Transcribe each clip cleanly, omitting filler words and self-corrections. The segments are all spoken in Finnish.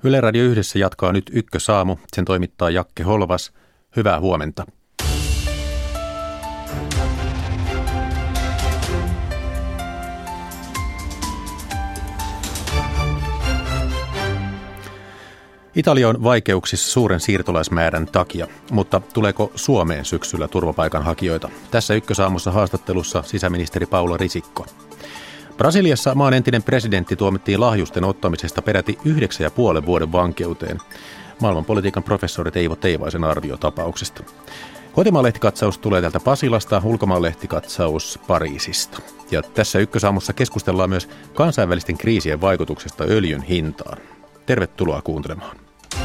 Yle Radio Yhdessä jatkaa nyt Ykkösaamu. Sen toimittaa Jakke Holvas. Hyvää huomenta. Italia on vaikeuksissa suuren siirtolaismäärän takia, mutta tuleeko Suomeen syksyllä turvapaikanhakijoita? Tässä Ykkösaamussa haastattelussa sisäministeri Paula Risikko. Brasiliassa maan entinen presidentti tuomittiin lahjusten ottamisesta peräti 9,5 vuoden vankeuteen. Maailmanpolitiikan professori Teivo Teivaisen arvio tapauksesta. Kotimaan lehtikatsaus tulee täältä Pasilasta, ulkomaan lehtikatsaus Pariisista. Ja tässä Ykkösaamussa keskustellaan myös kansainvälisten kriisien vaikutuksesta öljyn hintaan. Tervetuloa kuuntelemaan.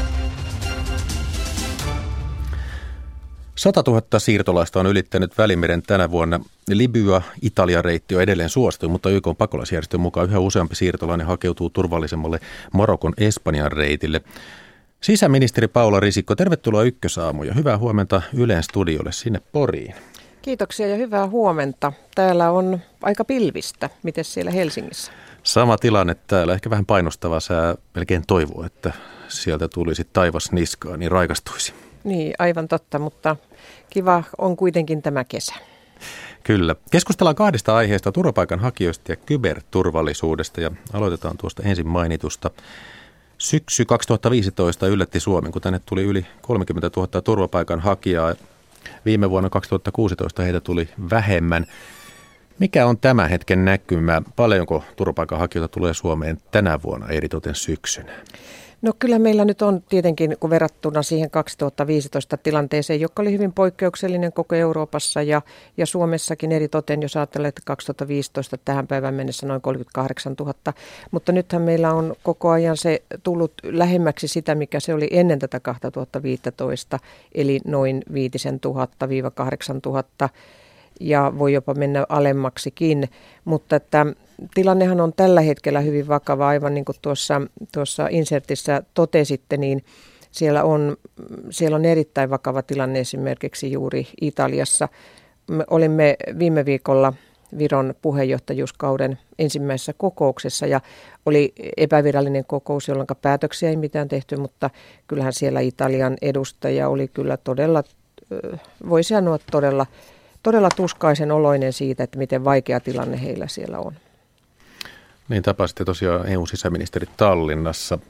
100 000 siirtolaista on ylittänyt Välimeren tänä vuonna. Libya-Italia-reitti on edelleen suosittu, mutta YK:n pakolaisjärjestön mukaan yhä useampi siirtolainen hakeutuu turvallisemmalle Marokon-Espanjan reitille. Sisäministeri Paula Risikko, tervetuloa Ykkösaamuun ja hyvää huomenta Ylen studiolle sinne Poriin. Kiitoksia ja hyvää huomenta. Täällä on aika pilvistä. Miten siellä Helsingissä? Sama tilanne täällä. Ehkä vähän painostava sää. Melkein toivoo, että sieltä tulisi taivas niskaan, niin raikastuisi. Niin, aivan totta, mutta kiva on kuitenkin tämä kesä. Kyllä. Keskustellaan kahdesta aiheesta, turvapaikanhakijoista ja kyberturvallisuudesta, ja aloitetaan tuosta ensin mainitusta. Syksy 2015 yllätti Suomen, kun tänne tuli yli 30 000 turvapaikanhakijaa. Viime vuonna 2016 heitä tuli vähemmän. Mikä on tämän hetken näkymä? Paljonko turvapaikanhakijoita tulee Suomeen tänä vuonna, eritoten syksynä? No kyllä meillä nyt on tietenkin, kun verrattuna siihen 2015 tilanteeseen, joka oli hyvin poikkeuksellinen koko Euroopassa ja Suomessakin eritoten, jos ajattelee, että 2015 tähän päivään mennessä noin 38 000. Mutta nythän meillä on koko ajan se tullut lähemmäksi sitä, mikä se oli ennen tätä 2015, eli noin 5 000–8 000 ja voi jopa mennä alemmaksikin, mutta että tilannehan on tällä hetkellä hyvin vakava, aivan niin kuin tuossa insertissä totesitte, niin siellä on erittäin vakava tilanne esimerkiksi juuri Italiassa. Me olimme viime viikolla Viron puheenjohtajuuskauden ensimmäisessä kokouksessa ja oli epävirallinen kokous, jolloin päätöksiä ei mitään tehty, mutta kyllähän siellä Italian edustaja oli kyllä todella, voi sanoa todella tuskaisen oloinen siitä, että miten vaikea tilanne heillä siellä on. Niin tapasitte tosiaan EU-sisäministeri Tallinnassa.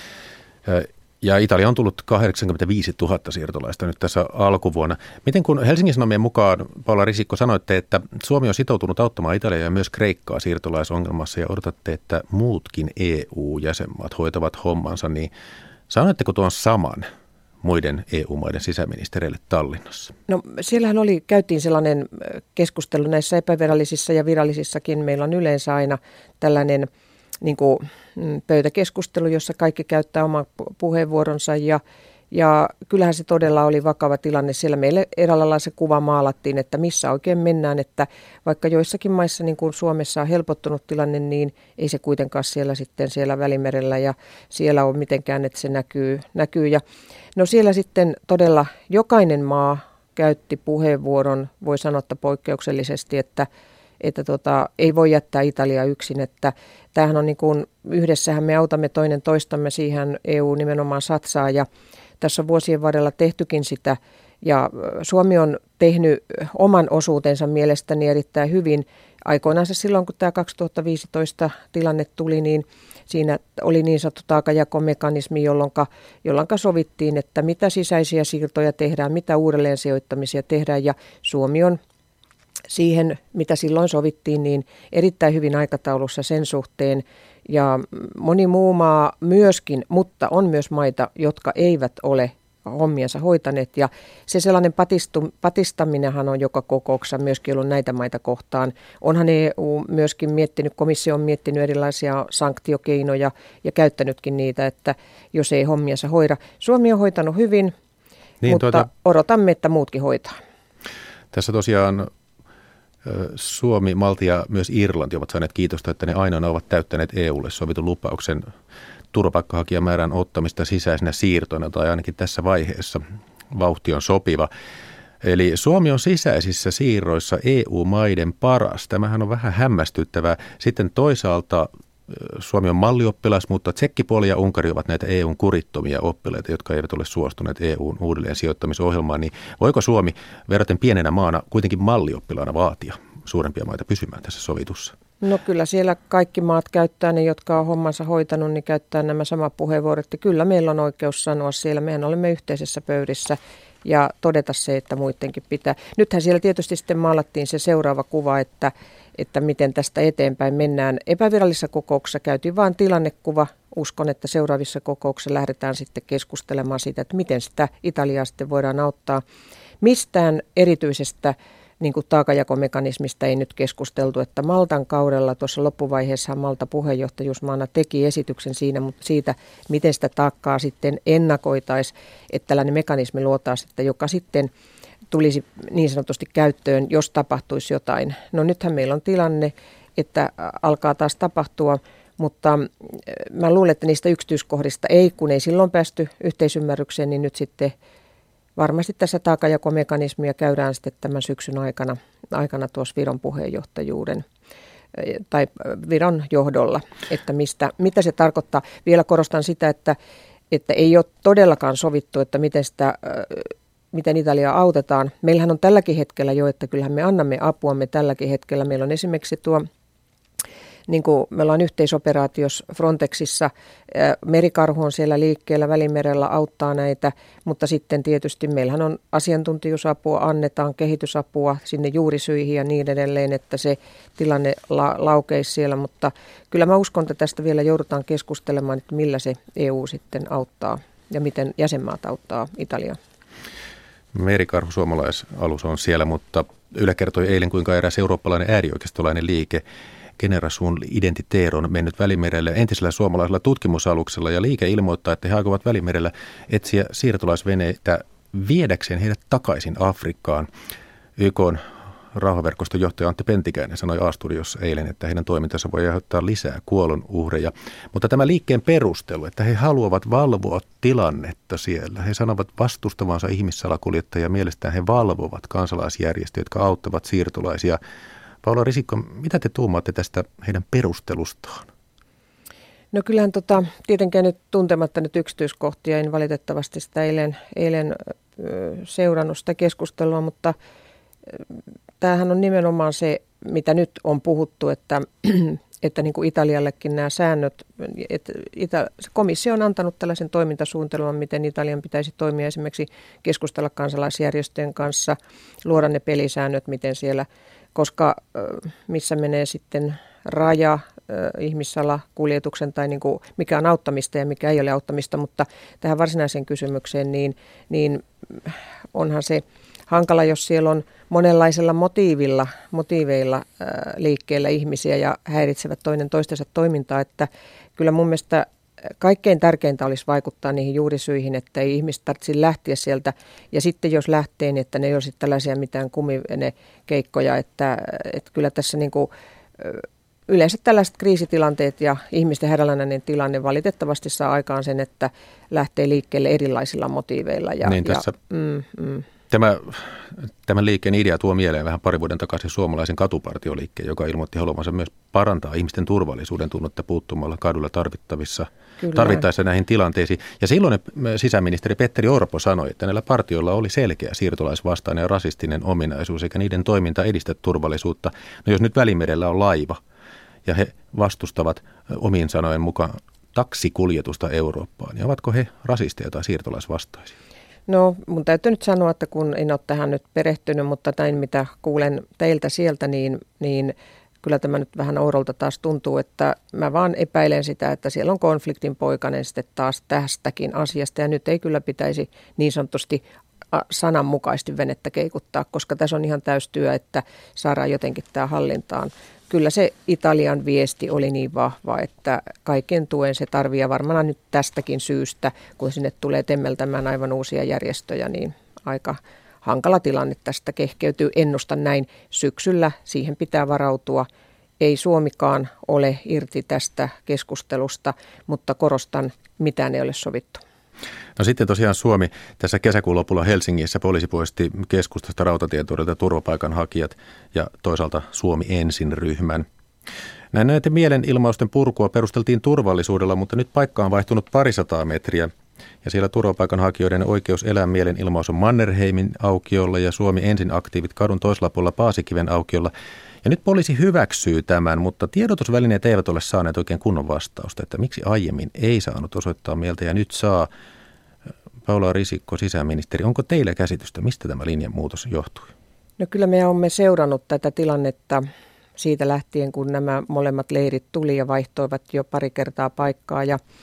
Ja Italia on tullut 85 000 siirtolaista nyt tässä alkuvuonna. Miten kun Helsingin Sanomien mukaan, Paula Risikko, sanoitte, että Suomi on sitoutunut auttamaan Italiaa ja myös Kreikkaa siirtolaisongelmassa ja odotatte, että muutkin EU-jäsenmaat hoitavat hommansa, niin sanoitteko tuon saman muiden EU-maiden sisäministereille Tallinnassa? No siellähän käytiin sellainen keskustelu näissä epävirallisissa ja virallisissakin. Meillä on yleensä aina tällainen niin kuin pöytäkeskustelu, jossa kaikki käyttää oman puheenvuoronsa ja kyllähän se todella oli vakava tilanne. Siellä meille eräällä lailla se kuva maalattiin, että missä oikein mennään, että vaikka joissakin maissa niin kuin Suomessa on helpottunut tilanne, niin ei se kuitenkaan siellä Välimerellä ja siellä on mitenkään, että se näkyy. Ja no siellä sitten todella jokainen maa käytti puheenvuoron, voi sanoa että poikkeuksellisesti, että ei voi jättää Italiaa yksin, että tämähän on niin kuin yhdessähän me autamme toinen toistamme, siihen EU nimenomaan satsaa ja tässä on vuosien varrella tehtykin sitä ja Suomi on tehnyt oman osuutensa mielestäni erittäin hyvin. Aikoinaan silloin, kun tämä 2015 tilanne tuli, niin siinä oli niin sanottu taakanjakomekanismi, jolloin sovittiin, että mitä sisäisiä siirtoja tehdään, mitä uudelleen sijoittamisia tehdään ja Suomi on siihen, mitä silloin sovittiin, niin erittäin hyvin aikataulussa sen suhteen ja moni muu maa myöskin, mutta on myös maita, jotka eivät ole hommiansa hoitaneet ja se sellainen patistaminenhan on joka kokouksessa myöskin ollut näitä maita kohtaan. Onhan EU myöskin komissio on miettinyt erilaisia sanktiokeinoja ja käyttänytkin niitä, että jos ei hommiansa hoida. Suomi on hoitanut hyvin, niin, mutta odotamme, että muutkin hoitaa. Tässä tosiaan Suomi, Malta ja myös Irlanti ovat saaneet kiitosta, että ne ainoana ovat täyttäneet EUlle sovitun lupauksen turvapaikkahakijamäärän ottamista sisäisenä siirtoina tai ainakin tässä vaiheessa vauhti on sopiva. Eli Suomi on sisäisissä siirroissa EU-maiden paras. Tämähän on vähän hämmästyttävää. Sitten toisaalta Suomi on mallioppilas, mutta Tsekkipuoli ja Unkari ovat näitä EUn kurittomia oppilaita, jotka eivät ole suostuneet EUn uudelleen sijoittamisohjelmaan. Niin voiko Suomi verraten pienenä maana kuitenkin mallioppilaana vaatia suurempia maita pysymään tässä sovitussa? No kyllä siellä kaikki maat käyttää, ne jotka on hommansa hoitanut, niin käyttää nämä samat puheenvuorot. Ja kyllä meillä on oikeus sanoa siellä, mehän olemme yhteisessä pöydissä ja todeta se, että muidenkin pitää. Nythän siellä tietysti sitten maalattiin se seuraava kuva, että miten tästä eteenpäin mennään. Epävirallisessa kokouksessa käytiin vain tilannekuva. Uskon, että seuraavissa kokouksissa lähdetään sitten keskustelemaan siitä, että miten sitä Italiaa sitten voidaan auttaa. Mistään erityisestä niin kuin taakanjakomekanismista ei nyt keskusteltu, että Maltan kaudella tuossa loppuvaiheessa Malta puheenjohtajuusmaana teki esityksen siitä, miten sitä taakkaa sitten ennakoitaisiin, että tällainen mekanismi luotaisiin, että joka sitten tulisi niin sanotusti käyttöön, jos tapahtuisi jotain. No nythän meillä on tilanne, että alkaa taas tapahtua, mutta mä luulen, että niistä yksityiskohdista kun ei silloin päästy yhteisymmärrykseen, niin nyt sitten varmasti tässä taakanjakomekanismia käydään sitten tämän syksyn aikana tuossa Viron puheenjohtajuuden tai Viron johdolla, että mitä se tarkoittaa. Vielä korostan sitä, että ei ole todellakaan sovittu, että miten Italiaa autetaan. Meillähän on tälläkin hetkellä jo, että kyllähän me annamme apuamme tälläkin hetkellä. Meillä on esimerkiksi niin kuin me ollaan yhteisoperaatiossa Frontexissa, merikarhu on siellä liikkeellä Välimerellä, auttaa näitä, mutta sitten tietysti meillähän on asiantuntijuusapua, annetaan kehitysapua sinne juurisyihin ja niin edelleen, että se tilanne laukeisi siellä, mutta kyllä mä uskon, että tästä vielä joudutaan keskustelemaan, että millä se EU sitten auttaa ja miten jäsenmaat auttaa Italiaa. Merikarhu suomalaisalus on siellä, mutta Yle kertoi eilen, kuinka eräs eurooppalainen äärioikeistolainen liike Generation Identitaire on mennyt Välimerelle entisellä suomalaisella tutkimusaluksella ja liike ilmoittaa, että he aikovat Välimerellä etsiä siirtolaisveneitä viedäkseen heidät takaisin Afrikkaan. YK:n rauhanverkoston johtaja Antti Pentikäinen sanoi A-studiossa eilen, että heidän toimintansa voi aiheuttaa lisää kuolonuhreja. Mutta tämä liikkeen perustelu, että he haluavat valvoa tilannetta siellä. He sanovat vastustavansa ihmissalakuljettajia, mielestään he valvovat kansalaisjärjestöjä, jotka auttavat siirtolaisia. Paula Risikko, mitä te tuumaatte tästä heidän perustelustaan? No kyllähän tietenkään nyt tuntematta nyt yksityiskohtia, en valitettavasti sitä eilen seurannut sitä keskustelua, mutta tämähän on nimenomaan se, mitä nyt on puhuttu, että niin kuin Italiallekin nämä säännöt, että komissio on antanut tällaisen toimintasuunnitelman, miten Italian pitäisi toimia, esimerkiksi keskustella kansalaisjärjestöjen kanssa, luoda ne pelisäännöt, miten siellä, koska missä menee sitten raja ihmissalakuljetuksen tai niin kuin mikä on auttamista ja mikä ei ole auttamista, mutta tähän varsinaiseen kysymykseen, niin onhan se hankala, jos siellä on monenlaisella motiiveilla liikkeellä ihmisiä ja häiritsevät toinen toistensa toimintaa, että kyllä mun mielestä kaikkein tärkeintä olisi vaikuttaa niihin juurisyihin, että ei ihmiset tarvitse lähteä sieltä. Ja sitten jos lähtee, niin että ne ei olisi tällaisia mitään kumivenekeikkoja, että kyllä tässä niin kuin, yleensä tällaiset kriisitilanteet ja ihmisten hädänalainen tilanne valitettavasti saa aikaan sen, että lähtee liikkeelle erilaisilla motiiveilla. Tämän liikkeen idea tuo mieleen vähän pari vuoden takaisin suomalaisen katupartioliikkeen, joka ilmoitti haluamansa myös parantaa ihmisten turvallisuuden tunnetta puuttumalla kadulla tarvittaessa näihin tilanteisiin. Ja silloin sisäministeri Petteri Orpo sanoi, että näillä partioilla oli selkeä siirtolaisvastainen ja rasistinen ominaisuus, eikä niiden toiminta edistä turvallisuutta. No jos nyt Välimerellä on laiva ja he vastustavat omiin sanojen mukaan taksikuljetusta Eurooppaan, niin ovatko he rasisteja tai siirtolaisvastaisia? No mun täytyy nyt sanoa, että kun en ole tähän nyt perehtynyt, mutta näin mitä kuulen teiltä sieltä, niin kyllä tämä nyt vähän oudolta taas tuntuu, että mä vaan epäilen sitä, että siellä on konfliktin poikainen sitten taas tästäkin asiasta ja nyt ei kyllä pitäisi niin sanotusti sananmukaisesti venettä keikuttaa, koska tässä on ihan täystyö, että saadaan jotenkin tämä hallintaan. Kyllä se Italian viesti oli niin vahva, että kaiken tuen se tarvii ja varmaan nyt tästäkin syystä, kun sinne tulee temmeltämään aivan uusia järjestöjä, niin aika hankala tilanne tästä kehkeytyy. Ennustan näin syksyllä, siihen pitää varautua. Ei Suomikaan ole irti tästä keskustelusta, mutta korostan, mitään ei ole sovittu. No sitten tosiaan Suomi tässä kesäkuun lopulla Helsingissä poliisi poisti keskustasta Rautatientorilta turvapaikanhakijat ja toisaalta Suomi ensin -ryhmän. Näiden mielenilmausten purkua perusteltiin turvallisuudella, mutta nyt paikka on vaihtunut 200 metriä. Ja siellä turvapaikanhakijoiden oikeus elää mielenilmaus on Mannerheimin aukiolla ja Suomi ensin aktiivit kadun toisella puolella Paasikiven aukiolla. Ja nyt poliisi hyväksyy tämän, mutta tiedotusvälineet eivät ole saaneet oikein kunnon vastausta, että miksi aiemmin ei saanut osoittaa mieltä ja nyt saa. Paula Risikko, sisäministeri, onko teillä käsitystä, mistä tämä linjanmuutos johtui? No kyllä me olemme seurannut tätä tilannetta siitä lähtien, kun nämä molemmat leirit tuli ja vaihtoivat jo pari kertaa paikkaa.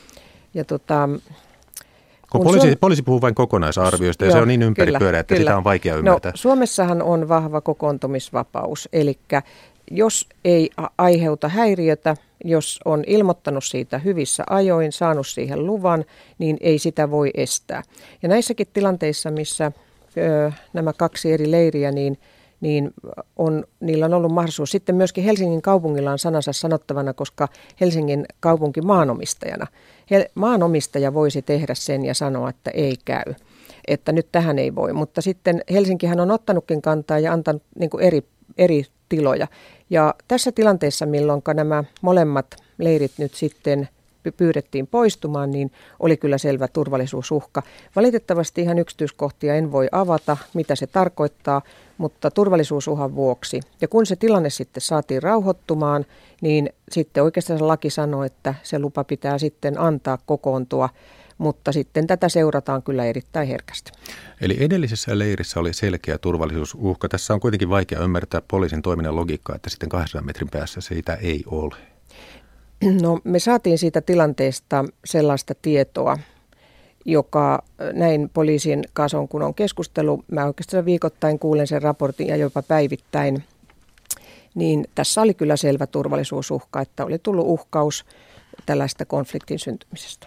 Poliisi puhuu vain kokonaisarvioista ja se on niin ympäripyörä, että sitä on vaikea ymmärtää. No, Suomessahan on vahva kokoontumisvapaus, eli jos ei aiheuta häiriötä, jos on ilmoittanut siitä hyvissä ajoin, saanut siihen luvan, niin ei sitä voi estää. Ja näissäkin tilanteissa, missä nämä kaksi eri leiriä, niin niillä on ollut mahdollisuus. Sitten myöskin Helsingin kaupungilla on sanansa sanottavana, koska Helsingin kaupunki maanomistajana. Maanomistaja voisi tehdä sen ja sanoa, että ei käy, että nyt tähän ei voi. Mutta sitten Helsinkihän on ottanutkin kantaa ja antanut niin kuin eri tiloja. Ja tässä tilanteessa, milloin nämä molemmat leirit nyt sitten pyydettiin poistumaan, niin oli kyllä selvä turvallisuusuhka. Valitettavasti ihan yksityiskohtia en voi avata, mitä se tarkoittaa, mutta turvallisuusuhan vuoksi. Ja kun se tilanne sitten saatiin rauhoittumaan, niin sitten oikeastaan laki sanoi, että se lupa pitää sitten antaa kokoontua, mutta sitten tätä seurataan kyllä erittäin herkästi. Eli edellisessä leirissä oli selkeä turvallisuusuhka. Tässä on kuitenkin vaikea ymmärtää poliisin toiminnan logiikkaa, että sitten 200 metrin päässä siitä ei ole. No, me saatiin siitä tilanteesta sellaista tietoa, joka näin poliisin kanssa kun on keskustelu, mä oikeastaan viikoittain kuulen sen raportin ja jopa päivittäin, niin tässä oli kyllä selvä turvallisuusuhka, että oli tullut uhkaus tällaista konfliktin syntymisestä.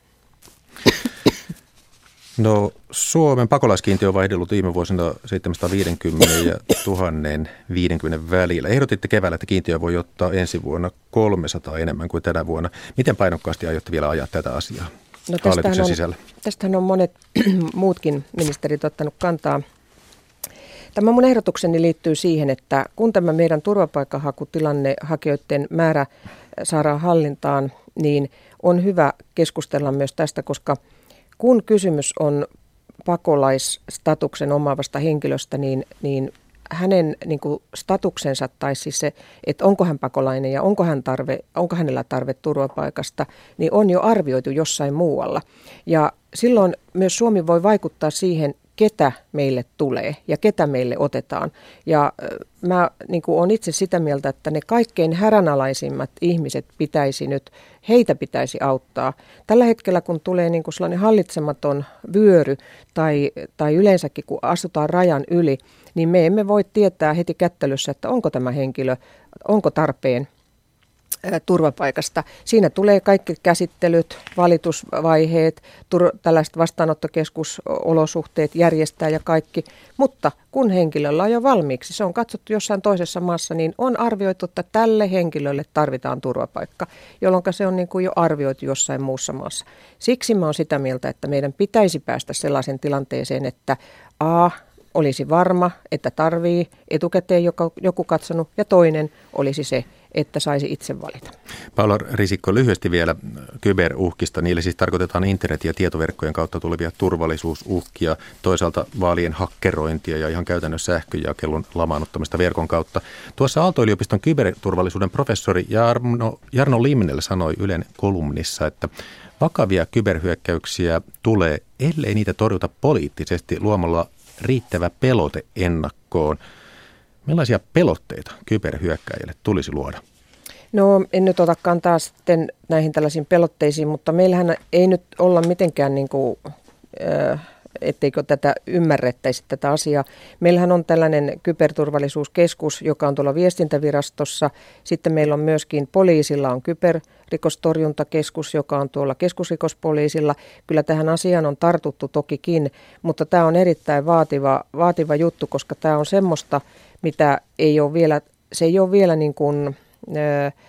No, Suomen pakolaiskiintiö on vaihdellut viime vuosina 750 ja 1050 välillä. Ehdotitte keväällä, että kiintiö voi ottaa ensi vuonna 300 enemmän kuin tänä vuonna. Miten painokkaasti aiotte vielä ajaa tätä asiaa hallituksen sisällä? Tästähän on monet muutkin ministerit ottanut kantaa. Tämä mun ehdotukseni liittyy siihen, että kun tämä meidän turvapaikkahakutilanne, hakijoiden määrä saadaan hallintaan, niin on hyvä keskustella myös tästä, koska kun kysymys on pakolaisstatuksen omaavasta henkilöstä, niin hänen niin kuin statuksensa tai siis se, että onko hän pakolainen ja onko hänellä tarve turvapaikasta, niin on jo arvioitu jossain muualla. Ja silloin myös Suomi voi vaikuttaa siihen, ketä meille tulee ja ketä meille otetaan. Ja mä niin kuin olen itse sitä mieltä, että ne kaikkein hädänalaisimmat ihmiset heitä pitäisi auttaa. Tällä hetkellä, kun tulee niin kuin sellainen hallitsematon vyöry tai yleensäkin kun astutaan rajan yli, niin me emme voi tietää heti kättelyssä, että onko tämä henkilö, onko tarpeen turvapaikasta. Siinä tulee kaikki käsittelyt, valitusvaiheet, tällaiset vastaanottokeskusolosuhteet järjestää ja kaikki, mutta kun henkilöllä on jo valmiiksi, se on katsottu jossain toisessa maassa, niin on arvioitu, että tälle henkilölle tarvitaan turvapaikka, jolloin se on niin kuin jo arvioitu jossain muussa maassa. Siksi mä oon sitä mieltä, että meidän pitäisi päästä sellaisen tilanteeseen, että olisi varma, että tarvii etukäteen joku katsonut, ja toinen olisi se, että saisi itse valita. Paula Risikko, lyhyesti vielä kyberuhkista. Niille siis tarkoitetaan internet- ja tietoverkkojen kautta tulevia turvallisuusuhkia, toisaalta vaalien hakkerointia ja ihan käytännössä sähköjakelun lamaannuttamista verkon kautta. Tuossa Aalto-yliopiston kyberturvallisuuden professori Jarno Limnell sanoi Ylen kolumnissa, että vakavia kyberhyökkäyksiä tulee, ellei niitä torjuta poliittisesti luomalla riittävä pelote ennakkoon. Millaisia pelotteita kyberhyökkäjille tulisi luoda? No, en nyt ota kantaa sitten näihin tällaisiin pelotteisiin, mutta meillähän ei nyt olla mitenkään niin kuin, etteikö tätä ymmärrettäisi tätä asiaa. Meillähän on tällainen kyberturvallisuuskeskus, joka on tuolla viestintävirastossa. Sitten meillä on myöskin poliisilla on kyberrikostorjuntakeskus, joka on tuolla keskusrikospoliisilla. Kyllä tähän asiaan on tartuttu tokikin, mutta tämä on erittäin vaativa juttu, koska tämä on semmoista, mitä ei ole vielä, se ei ole vielä niin kuin,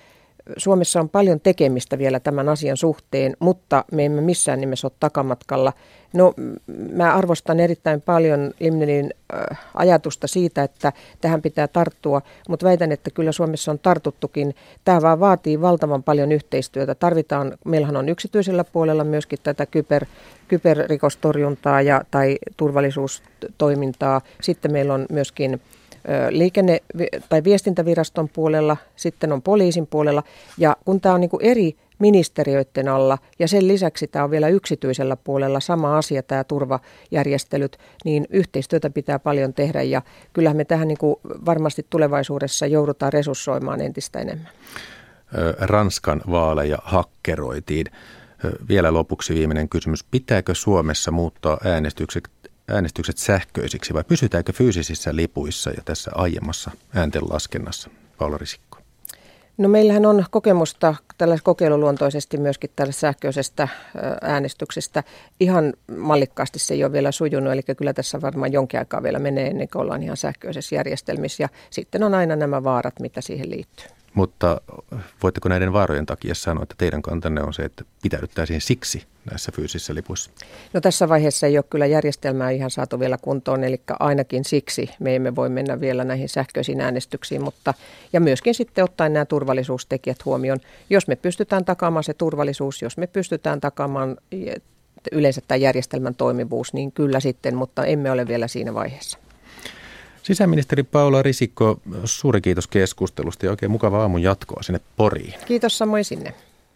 Suomessa on paljon tekemistä vielä tämän asian suhteen, mutta me emme missään nimessä ole takamatkalla. No, mä arvostan erittäin paljon Limnenin ajatusta siitä, että tähän pitää tarttua, mutta väitän, että kyllä Suomessa on tartuttukin. Tämä vaan vaatii valtavan paljon yhteistyötä. Meillähän on yksityisellä puolella myöskin tätä kyberrikostorjuntaa tai turvallisuustoimintaa. Sitten meillä on myöskin tai viestintäviraston puolella, sitten on poliisin puolella, ja kun tämä on niin kuin eri ministeriöiden alla, ja sen lisäksi tämä on vielä yksityisellä puolella sama asia, tämä turvajärjestelyt, niin yhteistyötä pitää paljon tehdä, ja kyllähän me tähän niin kuin varmasti tulevaisuudessa joudutaan resurssoimaan entistä enemmän. Ranskan vaaleja hakkeroitiin. Vielä lopuksi viimeinen kysymys. Pitääkö Suomessa muuttaa äänestykset sähköisiksi vai pysytäänkö fyysisissä lipuissa ja tässä aiemmassa ääntenlaskennassa? Paula Risikko. No meillähän on kokemusta tällaisesta kokeiluluontoisesti myöskin tällaisesta sähköisestä äänestyksestä. Ihan mallikkaasti se ei ole vielä sujunut, eli kyllä tässä varmaan jonkin aikaa vielä menee ennen kuin ollaan ihan sähköisessä järjestelmissä ja sitten on aina nämä vaarat, mitä siihen liittyy. Mutta voitteko näiden vaarojen takia sanoa, että teidän kantanne on se, että pitäydyttäisiin siksi näissä fyysisissä lipuissa? No tässä vaiheessa ei ole kyllä järjestelmää ihan saatu vielä kuntoon, eli ainakin siksi me emme voi mennä vielä näihin sähköisiin äänestyksiin, mutta ja myöskin sitten ottaen nämä turvallisuustekijät huomioon. Jos me pystytään takaamaan se turvallisuus, jos me pystytään takaamaan yleensä tämä järjestelmän toimivuus, niin kyllä sitten, mutta emme ole vielä siinä vaiheessa. Sisäministeri Paula Risikko, suuri kiitos keskustelusta ja oikein mukavaa aamun jatkoa sinne Poriin. Kiitos samoin sinne.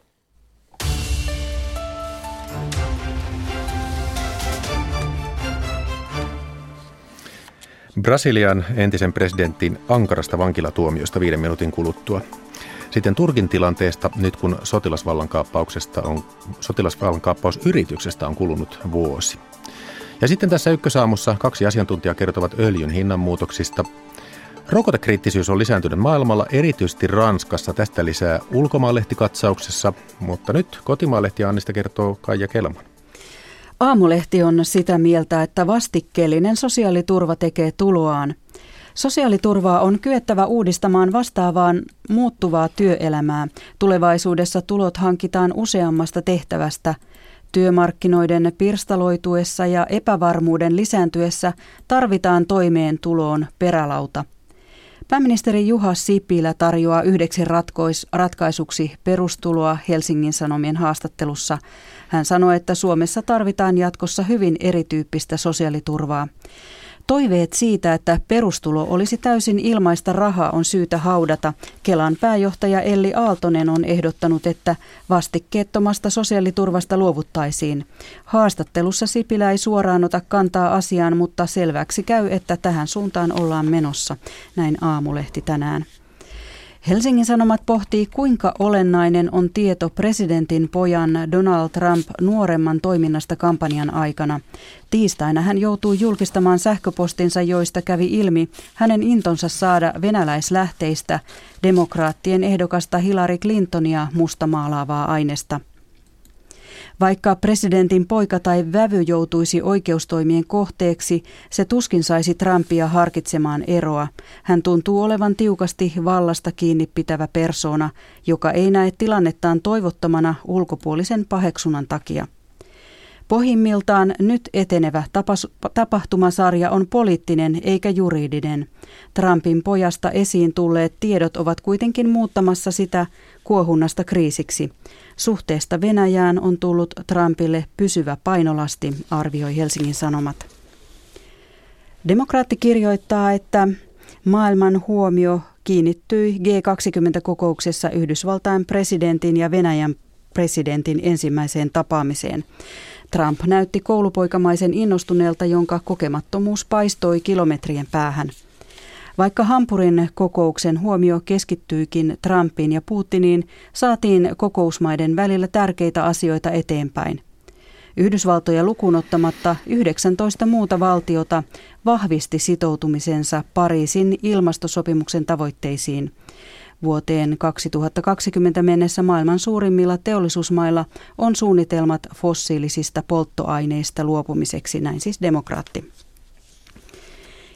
Brasilian entisen presidentin ankarasta vankilatuomiosta 5 minuutin kuluttua. Sitten Turkin tilanteesta nyt kun sotilasvallankaappausyrityksestä on kulunut vuosi. Ja sitten tässä Ykkösaamussa 2 asiantuntijaa kertovat öljyn hinnanmuutoksista. Rokotekriittisyys on lisääntynyt maailmalla, erityisesti Ranskassa. Tästä lisää Ulkomaanlehtikatsauksessa, mutta nyt Kotimaanlehti Annista kertoo Kaija Kelman. Aamulehti on sitä mieltä, että vastikkeellinen sosiaaliturva tekee tuloaan. Sosiaaliturvaa on kyettävä uudistamaan vastaavaan muuttuvaa työelämää. Tulevaisuudessa tulot hankitaan useammasta tehtävästä. Työmarkkinoiden pirstaloituessa ja epävarmuuden lisääntyessä tarvitaan toimeentuloon perälauta. Pääministeri Juha Sipilä tarjoaa yhdeksi ratkaisuksi perustuloa Helsingin Sanomien haastattelussa. Hän sanoi, että Suomessa tarvitaan jatkossa hyvin erityyppistä sosiaaliturvaa. Toiveet siitä, että perustulo olisi täysin ilmaista rahaa, on syytä haudata. Kelan pääjohtaja Elli Aaltonen on ehdottanut, että vastikkeettomasta sosiaaliturvasta luovuttaisiin. Haastattelussa Sipilä ei suoraan ota kantaa asiaan, mutta selväksi käy, että tähän suuntaan ollaan menossa. Näin Aamulehti tänään. Helsingin Sanomat pohtii, kuinka olennainen on tieto presidentin pojan Donald Trump nuoremman toiminnasta kampanjan aikana. Tiistaina hän joutui julkistamaan sähköpostinsa, joista kävi ilmi hänen intonsa saada venäläislähteistä demokraattien ehdokasta Hillary Clintonia mustamaalaavaa ainesta. Vaikka presidentin poika tai vävy joutuisi oikeustoimien kohteeksi, se tuskin saisi Trumpia harkitsemaan eroa. Hän tuntuu olevan tiukasti vallasta kiinni pitävä persoona, joka ei näe tilannettaan toivottomana ulkopuolisen paheksunnan takia. Pohjimmiltaan nyt etenevä tapahtumasarja on poliittinen eikä juridinen. Trumpin pojasta esiin tulleet tiedot ovat kuitenkin muuttamassa sitä kuohunnasta kriisiksi. Suhteesta Venäjään on tullut Trumpille pysyvä painolasti, arvioi Helsingin Sanomat. Demokraatti kirjoittaa, että maailman huomio kiinnittyi G20-kokouksessa Yhdysvaltain presidentin ja Venäjän presidentin ensimmäiseen tapaamiseen. Trump näytti koulupoikamaisen innostuneelta, jonka kokemattomuus paistoi kilometrien päähän. Vaikka Hampurin kokouksen huomio keskittyikin Trumpiin ja Putiniin, saatiin kokousmaiden välillä tärkeitä asioita eteenpäin. Yhdysvaltoja lukuun ottamatta 19 muuta valtiota vahvisti sitoutumisensa Pariisin ilmastosopimuksen tavoitteisiin. Vuoteen 2020 mennessä maailman suurimmilla teollisuusmailla on suunnitelmat fossiilisista polttoaineista luopumiseksi, näin siis Demokraatti.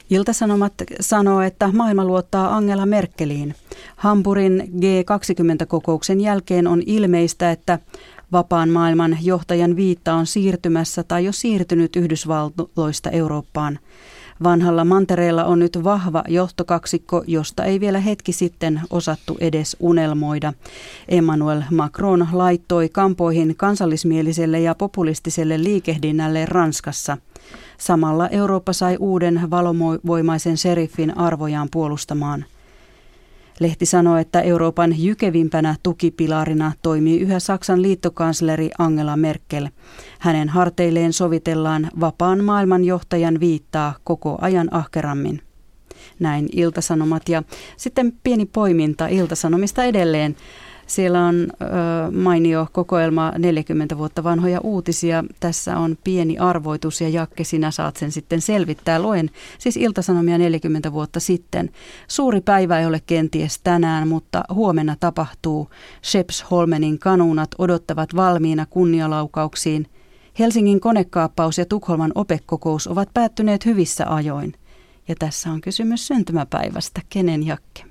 Ilta-Sanomat sanoo, että maailma luottaa Angela Merkeliin. Hampurin G20-kokouksen jälkeen on ilmeistä, että vapaan maailman johtajan viitta on siirtymässä tai jo siirtynyt Yhdysvalloista Eurooppaan. Vanhalla mantereella on nyt vahva johtokaksikko, josta ei vielä hetki sitten osattu edes unelmoida. Emmanuel Macron laittoi kampoihin kansallismieliselle ja populistiselle liikehdinnälle Ranskassa. Samalla Eurooppa sai uuden valovoimaisen sheriffin arvojaan puolustamaan. Lehti sanoo, että Euroopan jykevimpänä tukipilarina toimii yhä Saksan liittokansleri Angela Merkel. Hänen harteilleen sovitellaan vapaan maailman johtajan viittaa koko ajan ahkerammin. Näin Ilta-Sanomat ja sitten pieni poiminta Ilta-Sanomista edelleen. Siellä on mainio kokoelma 40 vuotta vanhoja uutisia. Tässä on pieni arvoitus ja Jakke, sinä saat sen sitten selvittää. Luen siis Ilta-Sanomia 40 vuotta sitten. Suuri päivä ei ole kenties tänään, mutta huomenna tapahtuu. Skeppsholmenin kanuunat odottavat valmiina kunnialaukauksiin. Helsingin konekaappaus ja Tukholman OPEC-kokous ovat päättyneet hyvissä ajoin. Ja tässä on kysymys syntymäpäivästä. Kenen, Jakke?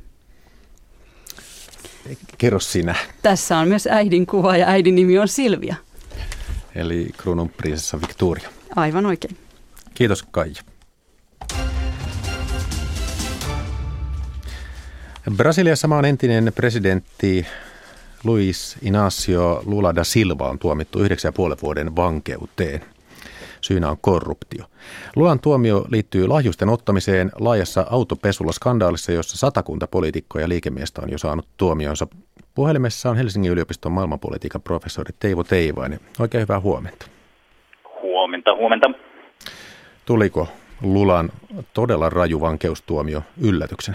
Kerro sinä. Tässä on myös äidin kuva ja äidin nimi on Silvia. Eli kruununprinsessa Victoria. Aivan oikein. Kiitos Kaija. Brasiliassa maan entinen presidentti Luiz Inácio Lula da Silva on tuomittu 9,5 vuoden vankeuteen. Syynä on korruptio. Lulan tuomio liittyy lahjusten ottamiseen laajassa autopesulla-skandaalissa, jossa 100 poliitikkoa ja liikemiestä on jo saanut tuomionsa. Puhelimessa on Helsingin yliopiston maailmanpolitiikan professori Teivo Teivainen. Oikein hyvää huomenta. Huomenta. Tuliko Lulan todella raju vankeustuomio yllätyksenä?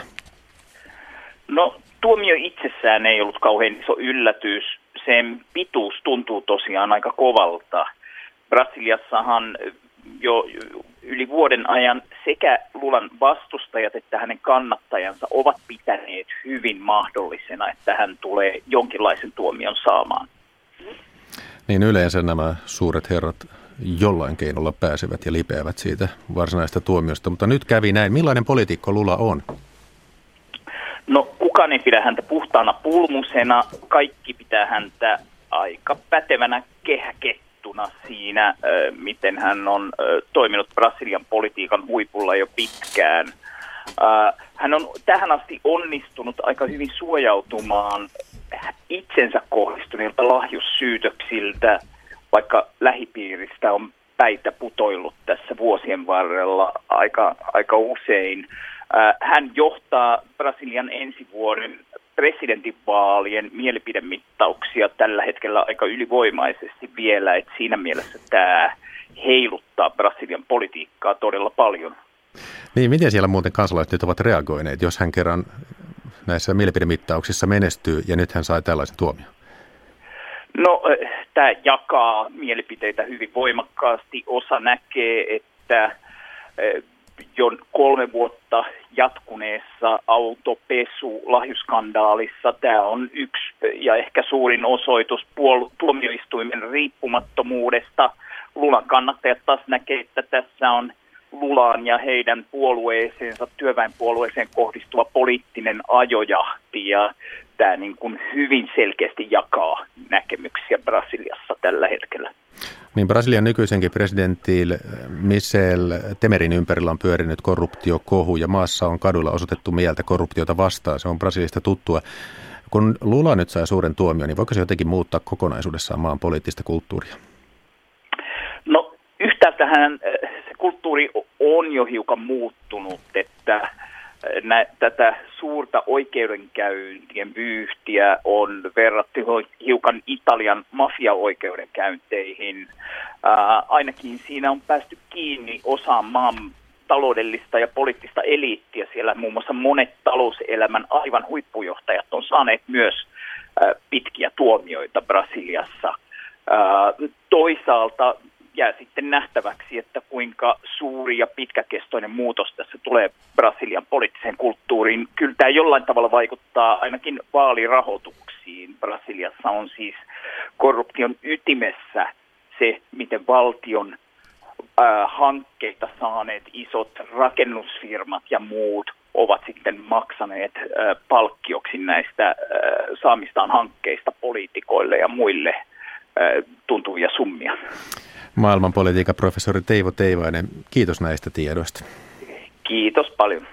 No, tuomio itsessään ei ollut kauhean iso yllätys. Sen pituus tuntuu tosiaan aika kovalta. Brasiliassahan jo yli vuoden ajan sekä Lulan vastustajat että hänen kannattajansa ovat pitäneet hyvin mahdollisena, että hän tulee jonkinlaisen tuomion saamaan. Niin yleensä nämä suuret herrat jollain keinolla pääsevät ja lipeävät siitä varsinaista tuomiosta, mutta nyt kävi näin. Millainen poliitikko Lula on? No, kukaan ei pidä häntä puhtaana pulmusena. Kaikki pitää häntä aika pätevänä kehäkettuna siinä, miten hän on toiminut Brasilian politiikan huipulla jo pitkään. Hän on tähän asti onnistunut aika hyvin suojautumaan itsensä kohdistuneilta lahjussyytöksiltä, vaikka lähipiiristä on päitä putoillut tässä vuosien varrella aika usein. Hän johtaa Brasilian ensi vuoden presidentinvaalien mielipidemittauksia tällä hetkellä aika ylivoimaisesti vielä, että siinä mielessä tämä heiluttaa Brasilian politiikkaa todella paljon. Niin, miten siellä muuten kansalaiset nyt ovat reagoineet, jos hän kerran näissä mielipidemittauksissa menestyy ja nyt hän sai tällaisen tuomion? No, tämä jakaa mielipiteitä hyvin voimakkaasti. Osa näkee, että jo 3 vuotta jatkuneessa autopesu-lahjuskandaalissa tämä on yksi ja ehkä suurin osoitus tuomioistuimen riippumattomuudesta. Lulan kannattajat taas näkee, että tässä on Lulaan ja heidän puolueeseensa, työväenpuolueeseen kohdistuva poliittinen ajojahti, ja tämä niin kuin hyvin selkeästi jakaa näkemyksiä Brasiliassa tällä hetkellä. Niin, Brasilian nykyisenkin presidentti Michel Temerin ympärillä on pyörinyt korruptiokohu ja maassa on kaduilla osoitettu mieltä korruptiota vastaan. Se on Brasiliasta tuttua. Kun Lula nyt sai suuren tuomion, niin voiko se jotenkin muuttaa kokonaisuudessaan maan poliittista kulttuuria? No, yhtäältähän se kulttuuri on jo hiukan muuttunut, että tätä suurta oikeudenkäyntien vyyhtiä on verrattu hiukan Italian mafiaoikeudenkäynteihin. Ainakin siinä on päästy kiinni osaan maan taloudellista ja poliittista eliittiä. Siellä muun muassa monet talouselämän aivan huippujohtajat on saaneet myös pitkiä tuomioita Brasiliassa. Toisaalta jää sitten nähtäväksi, että kuinka suuri ja pitkäkestoinen muutos tässä tulee Brasilian poliittiseen kulttuuriin. Kyllä tämä jollain tavalla vaikuttaa ainakin vaalirahoituksiin. Brasiliassa on siis korruption ytimessä se, miten valtion hankkeita saaneet isot rakennusfirmat ja muut ovat sitten maksaneet palkkioksi näistä saamistaan hankkeista poliitikoille ja muille tuntuvia summia. Maailmanpolitiikan professori Teivo Teivainen, kiitos näistä tiedoista. Kiitos paljon.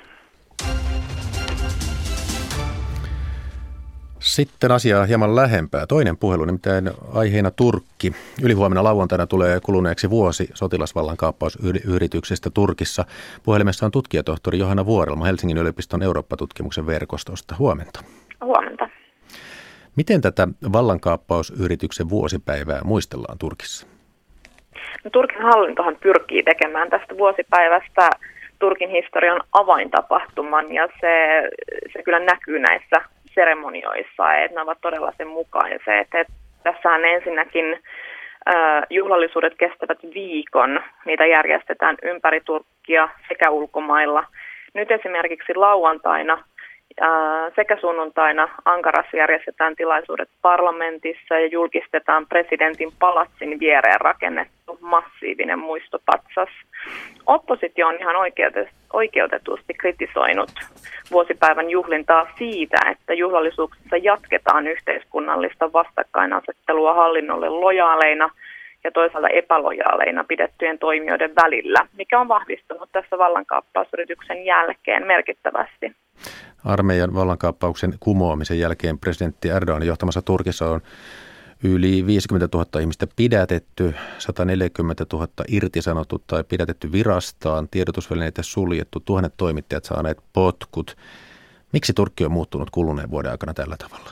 Sitten asiaa hieman lähempää. Toinen puhelu, nimittäin aiheena Turkki. Ylihuomenna lauantaina tulee kuluneeksi vuosi sotilasvallankaappausyrityksestä Turkissa. Puhelimessa on tutkijatohtori Johanna Vuorelma Helsingin yliopiston Eurooppa-tutkimuksen verkostosta. Huomenta. Huomenta. Miten tätä vallankaappausyrityksen vuosipäivää muistellaan Turkissa? No, Turkin hallintohan pyrkii tekemään tästä vuosipäivästä Turkin historian avaintapahtuman, ja se kyllä näkyy näissä seremonioissa, että ne ovat todella sen mukaan. Ja se, että tässähän ensinnäkin juhlallisuudet kestävät viikon, niitä järjestetään ympäri Turkkia sekä ulkomailla. Nyt esimerkiksi lauantaina sekä sunnuntaina Ankarassa järjestetään tilaisuudet parlamentissa ja julkistetaan presidentin palatsin viereen rakennettu massiivinen muistopatsas. Oppositio on ihan oikeutetusti kritisoinut vuosipäivän juhlintaa siitä, että juhlallisuuksissa jatketaan yhteiskunnallista vastakkainasettelua hallinnolle lojaaleina ja toisaalta epälojaaleina pidettyjen toimijoiden välillä, mikä on vahvistunut tässä vallankaappausyrityksen jälkeen merkittävästi. Armeijan vallankaappauksen kumoamisen jälkeen presidentti Erdoganin johtamassa Turkissa on yli 50 000 ihmistä pidätetty, 140 000 irtisanottu tai pidätetty virastaan, tiedotusvälineitä suljettu, 1000 toimittajat saaneet potkut. Miksi Turkki on muuttunut kuluneen vuoden aikana tällä tavalla?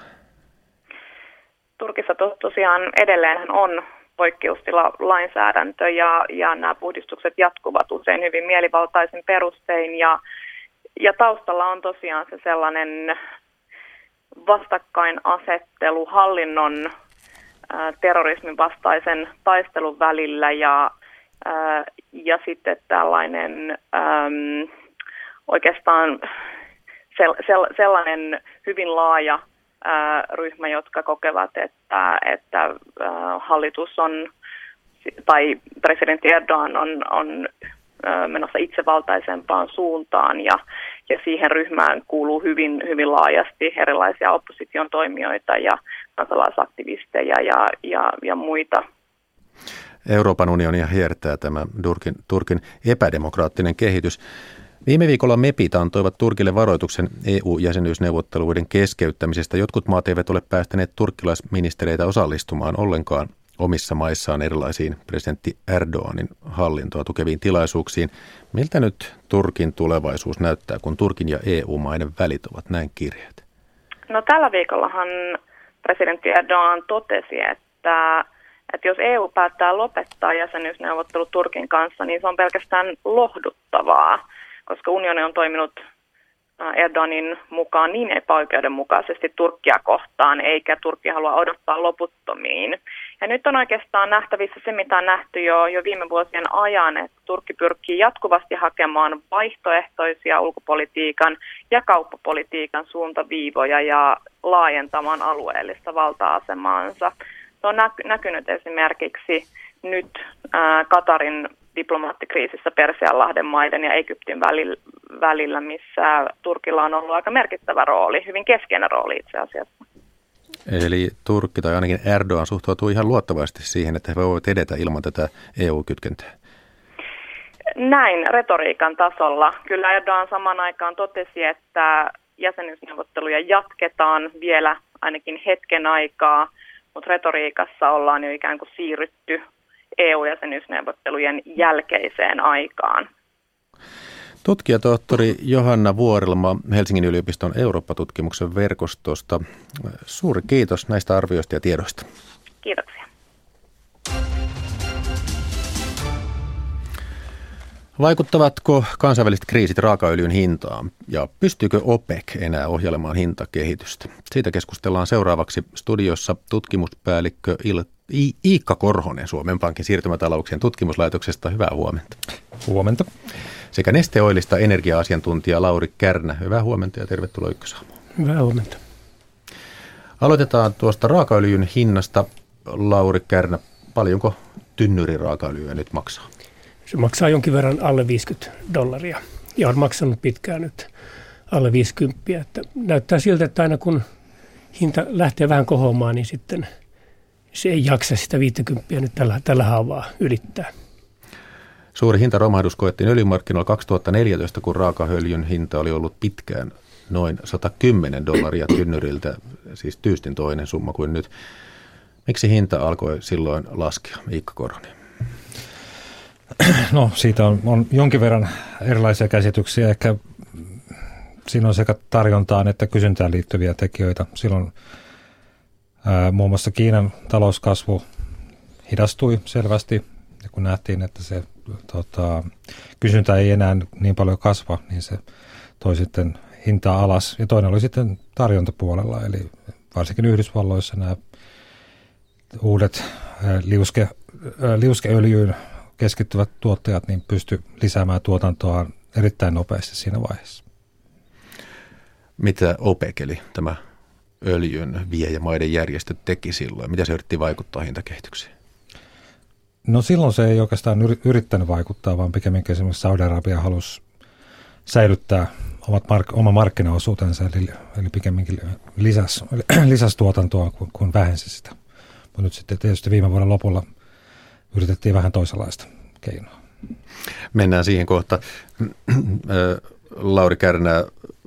Turkissa tosiaan edelleen on poikkeustilalainsäädäntö ja nämä puhdistukset jatkuvat usein hyvin mielivaltaisin perustein ja taustalla on tosiaan se sellainen vastakkainasettelu hallinnon terrorismin vastaisen taistelun välillä ja sitten tällainen oikeastaan sellainen hyvin laaja ryhmä, jotka kokevat, että hallitus on tai presidentti Erdogan on menossa itsevaltaisempaan suuntaan ja siihen ryhmään kuuluu hyvin, hyvin laajasti erilaisia opposition toimijoita ja kansalaisaktivisteja ja muita. Euroopan unionia hiertää tämä Turkin epädemokraattinen kehitys. Viime viikolla MEPit antoivat Turkille varoituksen EU-jäsenyysneuvotteluiden keskeyttämisestä. Jotkut maat eivät ole päästäneet turkkilaisministereitä osallistumaan ollenkaan omissa maissaan erilaisiin presidentti Erdoganin hallintoa tukeviin tilaisuuksiin. Miltä nyt Turkin tulevaisuus näyttää, kun Turkin ja EU-maiden välit ovat näin kirjeet? No tällä viikollahan presidentti Erdogan totesi, että jos EU päättää lopettaa jäsenyysneuvottelut Turkin kanssa, niin se on pelkästään lohduttavaa, koska unioni on toiminut Erdoganin mukaan niin epäoikeudenmukaisesti Turkkia kohtaan, eikä Turkki halua odottaa loputtomiin. Ja nyt on oikeastaan nähtävissä se, mitä on nähty jo viime vuosien ajan, että Turkki pyrkii jatkuvasti hakemaan vaihtoehtoisia ulkopolitiikan ja kauppapolitiikan suuntaviivoja ja laajentamaan alueellista valta-asemaansa. Se on näkynyt esimerkiksi nyt Katarin diplomaattikriisissä Persianlahden maiden ja Egyptin välillä, missä Turkilla on ollut aika merkittävä rooli, hyvin keskeinen rooli itse asiassa. Eli Turkki tai ainakin Erdogan suhtautuu ihan luottavasti siihen, että he voivat edetä ilman tätä EU-kytkentää. Näin retoriikan tasolla. Kyllä Erdogan samaan aikaan totesi, että jäsenyysneuvotteluja jatketaan vielä ainakin hetken aikaa, mutta retoriikassa ollaan jo ikään kuin siirrytty EU-jäsenyysneuvottelujen jälkeiseen aikaan. Tutkijatohtori Johanna Vuorelma Helsingin yliopiston Eurooppa-tutkimuksen verkostosta. Suuri kiitos näistä arvioista ja tiedoista. Kiitoksia. Vaikuttavatko kansainväliset kriisit raakaöljyn hintaan ja pystyykö OPEC enää ohjailemaan hintakehitystä? Siitä keskustellaan seuraavaksi studiossa tutkimuspäällikkö Iikka Korhonen Suomen Pankin siirtymätalouksien tutkimuslaitoksesta. Hyvää huomenta. Huomenta. Sekä Neste Oilista energia-asiantuntija Lauri Kärnä. Hyvää huomenta ja tervetuloa Ykkösaamuun. Hyvää huomenta. Aloitetaan tuosta raakaöljyn hinnasta. Lauri Kärnä, paljonko tynnyri raakaöljyä nyt maksaa? Se maksaa jonkin verran alle $50 ja on maksanut pitkään nyt alle 50. Että näyttää siltä, että aina kun hinta lähtee vähän kohoamaan, niin sitten se ei jaksa sitä 50 nyt tällä haavaa ylittää. Suuri hintaromahdus koettiin öljymarkkinoilla 2014, kun raakaöljyn hinta oli ollut pitkään noin $110 tynnyriltä, siis tyystin toinen summa kuin nyt. Miksi hinta alkoi silloin laskea, Iikka Korhonen? No siitä on jonkin verran erilaisia käsityksiä. Ehkä siinä on sekä tarjontaan että kysyntään liittyviä tekijöitä. Silloin muun muassa Kiinan talouskasvu hidastui selvästi, ja kun nähtiin, että se kysyntä ei enää niin paljon kasva, niin se toi sitten hintaa alas. Ja toinen oli sitten tarjontapuolella, eli varsinkin Yhdysvalloissa nämä uudet liuskeöljyyn keskittyvät tuottajat niin pysty lisäämään tuotantoa erittäin nopeasti siinä vaiheessa. Mitä OPEC, eli tämä öljyn viejämaiden järjestö, teki silloin? Mitä se yritti vaikuttaa hintakehitykseen? No silloin se ei oikeastaan yrittänyt vaikuttaa, vaan pikemminkin esimerkiksi Saudi-Arabia halusi säilyttää oma markkinaosuutensa, eli pikemminkin lisäsi tuotantoa kuin vähensi sitä. Mutta nyt sitten tietysti viime vuoden lopulla yritettiin vähän toisenlaista keinoa. Mennään siihen kohta. Lauri Kärnä,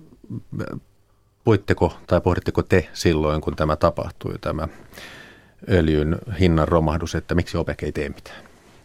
pohditteko te silloin, kun tämä tapahtui, tämä öljyn hinnan romahdus, että miksi OPEC ei tee mitään?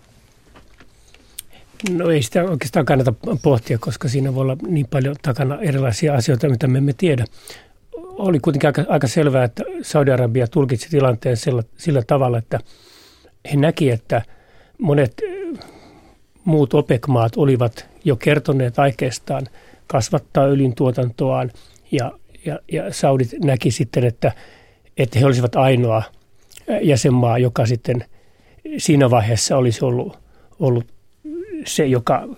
No ei sitä oikeastaan kannata pohtia, koska siinä voi olla niin paljon takana erilaisia asioita, mitä me emme tiedä. Oli kuitenkin aika selvää, että Saudi-Arabia tulkitsi tilanteen sillä tavalla, että he näki, että monet muut OPEC-maat olivat jo kertoneet aikeistaan kasvattaa öljyn tuotantoaan ja Saudit näki sitten, että he olisivat ainoa jäsenmaa, joka sitten siinä vaiheessa olisi ollut se, joka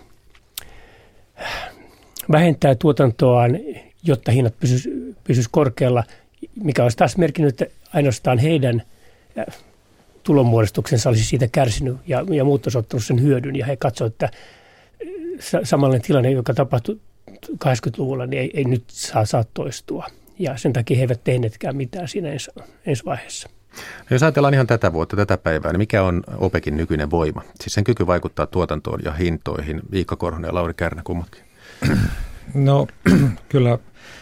vähentää tuotantoaan, jotta hinnat pysyisi korkealla, mikä olisi taas merkinnyt, että ainoastaan heidän tulonmuodostuksensa olisi siitä kärsinyt ja muut olisi ottanut sen hyödyn. Ja he katsoivat, että samanlainen tilanne, joka tapahtui 80-luvulla, niin ei nyt saa toistua. Ja sen takia he eivät tehneetkään mitään siinä ensi vaiheessa. Jos ajatellaan ihan tätä vuotta, tätä päivää, niin mikä on OPECin nykyinen voima? Siis sen kyky vaikuttaa tuotantoon ja hintoihin. Iikka Korhonen ja Lauri Kärnä kummatkin. No kyllä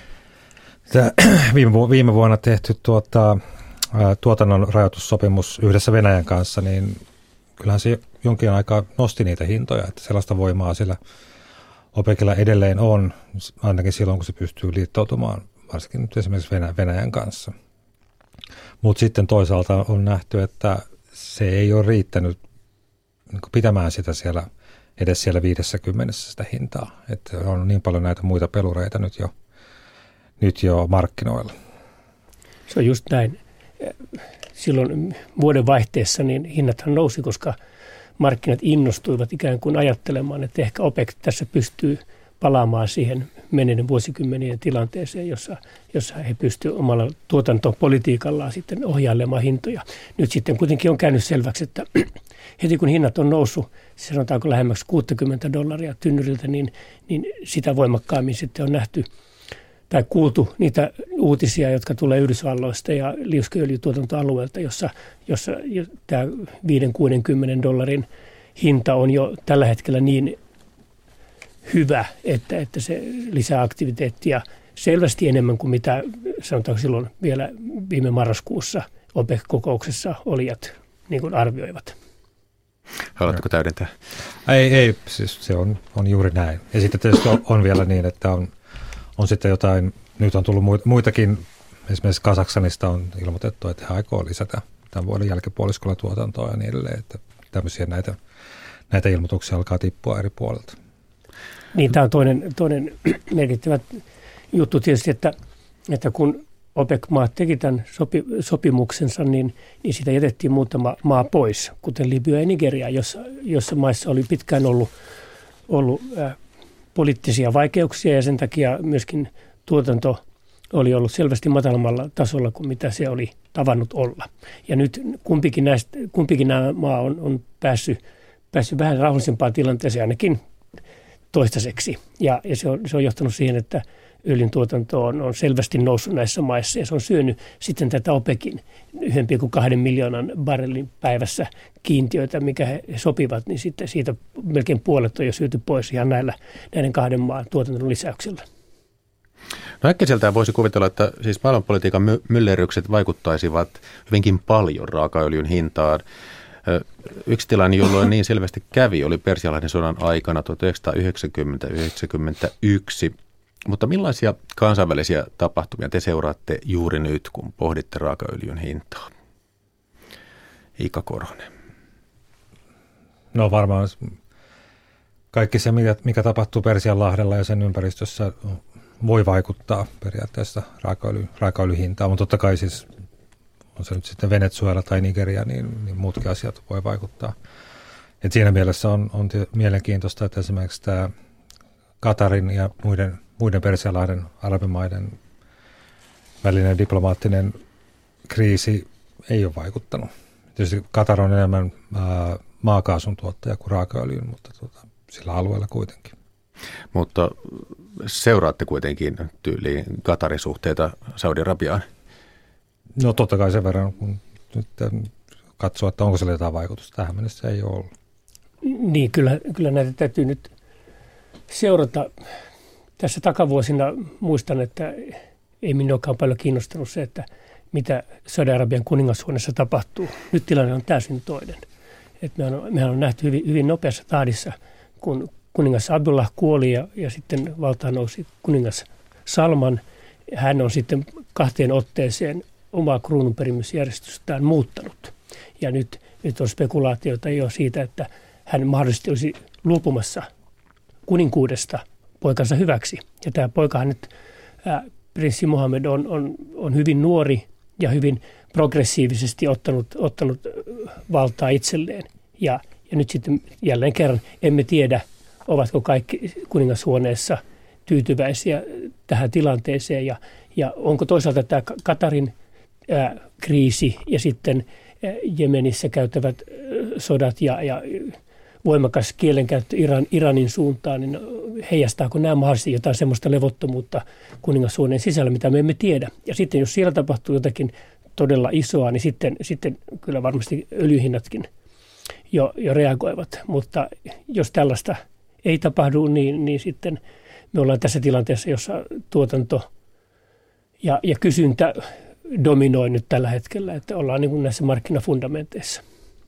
viime vuonna tehty tuotannon rajoitussopimus yhdessä Venäjän kanssa, niin kyllähän se jonkin aikaa nosti niitä hintoja, että sellaista voimaa sillä OPECilla edelleen on, ainakin silloin kun se pystyy liittoutumaan, varsinkin nyt esimerkiksi Venäjän kanssa. Mutta sitten toisaalta on nähty, että se ei ole riittänyt pitämään sitä edes siellä 50 sitä hintaa. Että on niin paljon näitä muita pelureita nyt jo markkinoilla. Se on just näin. Silloin vuoden vaihteessa niin hinnathan nousi, koska markkinat innostuivat ikään kuin ajattelemaan, että ehkä OPEC tässä pystyy palaamaan siihen menneiden vuosikymmenien tilanteeseen, jossa he pystyvät omalla tuotantopolitiikallaan sitten ohjailemaan hintoja. Nyt sitten kuitenkin on käynyt selväksi, että heti kun hinnat on noussut, sanotaanko lähemmäksi $60 tynnyriltä, niin sitä voimakkaammin sitten on nähty tai kuultu niitä uutisia, jotka tulee Yhdysvalloista ja liuskeöljytuotantoalueelta, jossa tämä $50-60 hinta on jo tällä hetkellä niin hyvä, että se lisää aktiviteettia selvästi enemmän kuin mitä sanotaanko silloin vielä viime marraskuussa OPEC-kokouksessa olijat niin kuin arvioivat. Haluatteko täydentää? Ei siis se on juuri näin. Ja sitten tietysti on vielä niin, että on sitten jotain, nyt on tullut muitakin, esimerkiksi Kazakstanista on ilmoitettu, että he aikoo lisätä tämän vuoden jälkipuoliskolla tuotantoa ja niin edelleen, että tämmöisiä näitä ilmoituksia alkaa tippua eri puolilta. Niin, tämä on toinen merkittävä juttu tietysti, että kun OPEC-maat teki tämän sopimuksensa, niin siitä jätettiin muutama maa pois, kuten Libya ja Nigeria, jossa maissa oli pitkään ollut poliittisia vaikeuksia ja sen takia myöskin tuotanto oli ollut selvästi matalammalla tasolla kuin mitä se oli tavannut olla. Ja nyt kumpikin nämä maa on päässyt vähän rauhallisempaan tilanteeseen ainakin toistaiseksi. Ja se on johtanut siihen, että öljyn tuotanto on selvästi noussut näissä maissa ja se on syönyt sitten tätä OPECin 1,2 miljoonan barrelin päivässä kiintiöitä, mikä he sopivat, niin sitten siitä melkein puolet on jo syöty pois ihan näiden 2 maan tuotannon lisäyksellä. No äkkiseltään voisi kuvitella, että siis maailmanpolitiikan myllerrykset vaikuttaisivat hyvinkin paljon raakaöljyn hintaan. Yksi tilanne, jolloin niin selvästi kävi, oli Persianlahden sodan aikana 1990-1991. Mutta millaisia kansainvälisiä tapahtumia te seuraatte juuri nyt, kun pohditte raakaöljyn hintaa? Iikka Korhonen. No varmaan kaikki se, mikä tapahtuu Persianlahdella ja sen ympäristössä, voi vaikuttaa periaatteessa raakaöljyn hintaan, mutta totta kai siis on se nyt sitten Venezuela tai Nigeria, niin muutkin asiat voi vaikuttaa. Et siinä mielessä on mielenkiintoista, että esimerkiksi tämä Katarin ja muiden Persianlahden arabimaiden välinen diplomaattinen kriisi ei ole vaikuttanut. Tietysti Katar on enemmän maakaasun tuottaja kuin raakaöljyn, mutta sillä alueella kuitenkin. Mutta seuraatte kuitenkin tyyliin Katarin suhteita Saudi-Arabiaan? No totta kai sen verran, kun nyt katsoo, että onko sillä jotain vaikutusta. Tähän mennessä ei ole ollut. Niin, kyllä näitä täytyy nyt seurata. Tässä takavuosina muistan, että ei minuakaan paljon kiinnostanut se, että mitä Saudi-Arabian kuningashuoneessa tapahtuu. Nyt tilanne on täysin toinen. Mehän on nähty hyvin nopeassa tahdissa, kun kuningas Abdullah kuoli ja sitten valtaan nousi kuningas Salman. Hän on sitten 2 otteeseen omaa kruununperimysjärjestystään muuttanut. Ja nyt on spekulaatioita jo siitä, että hän mahdollisesti olisi luopumassa kuninkuudesta poikansa hyväksi. Ja tämä poikahan nyt, prinssi Mohammed, on hyvin nuori ja hyvin progressiivisesti ottanut valtaa itselleen. Ja nyt sitten jälleen kerran emme tiedä, ovatko kaikki kuningashuoneessa tyytyväisiä tähän tilanteeseen ja onko toisaalta tämä Katarin kriisi ja sitten Jemenissä käytävät sodat ja voimakas kielenkäyttö Iranin suuntaan, niin heijastaako nämä mahdollisesti jotain sellaista levottomuutta kuningashuoneen sisällä, mitä me emme tiedä. Ja sitten jos siellä tapahtuu jotakin todella isoa, niin sitten kyllä varmasti öljyhinnatkin jo reagoivat. Mutta jos tällaista ei tapahdu, niin sitten me ollaan tässä tilanteessa, jossa tuotanto ja kysyntä dominoi nyt tällä hetkellä, että ollaan niin kuin näissä markkinafundamenteissa.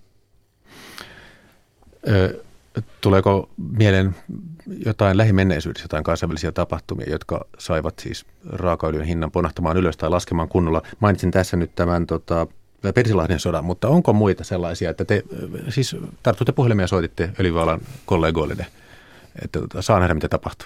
Tuleeko mieleen jotain lähimenneisyydessä, jotain kansainvälisiä tapahtumia, jotka saivat siis raakaöljyn hinnan ponahtamaan ylös tai laskemaan kunnolla? Mainitsin tässä nyt tämän Persianlahden sodan, mutta onko muita sellaisia, että te siis tartutte puhelimia ja soititte öljyalan kollegoille, että saa nähdä, mitä tapahtuu?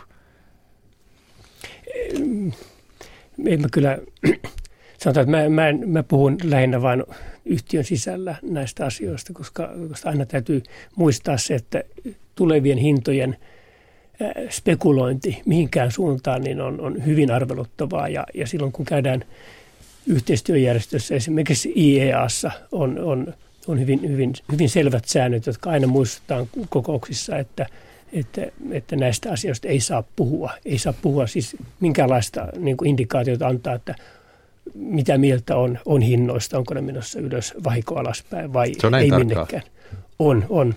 Ei mä kyllä, sanotaan, että mä puhun lähinnä vain yhtiön sisällä näistä asioista, koska aina täytyy muistaa se, että tulevien hintojen spekulointi mihinkään suuntaan niin on hyvin arveluttavaa ja silloin kun käydään yhteistyöjärjestössä, esimerkiksi IEAssa on hyvin selvät säännöt, jotka aina muistutetaan kokouksissa, että näistä asioista ei saa puhua. Ei saa puhua siis minkäänlaista niin kuin indikaatiota antaa, että mitä mieltä on hinnoista, onko ne menossa ylös, vahinko alaspäin vai ei minnekään. On.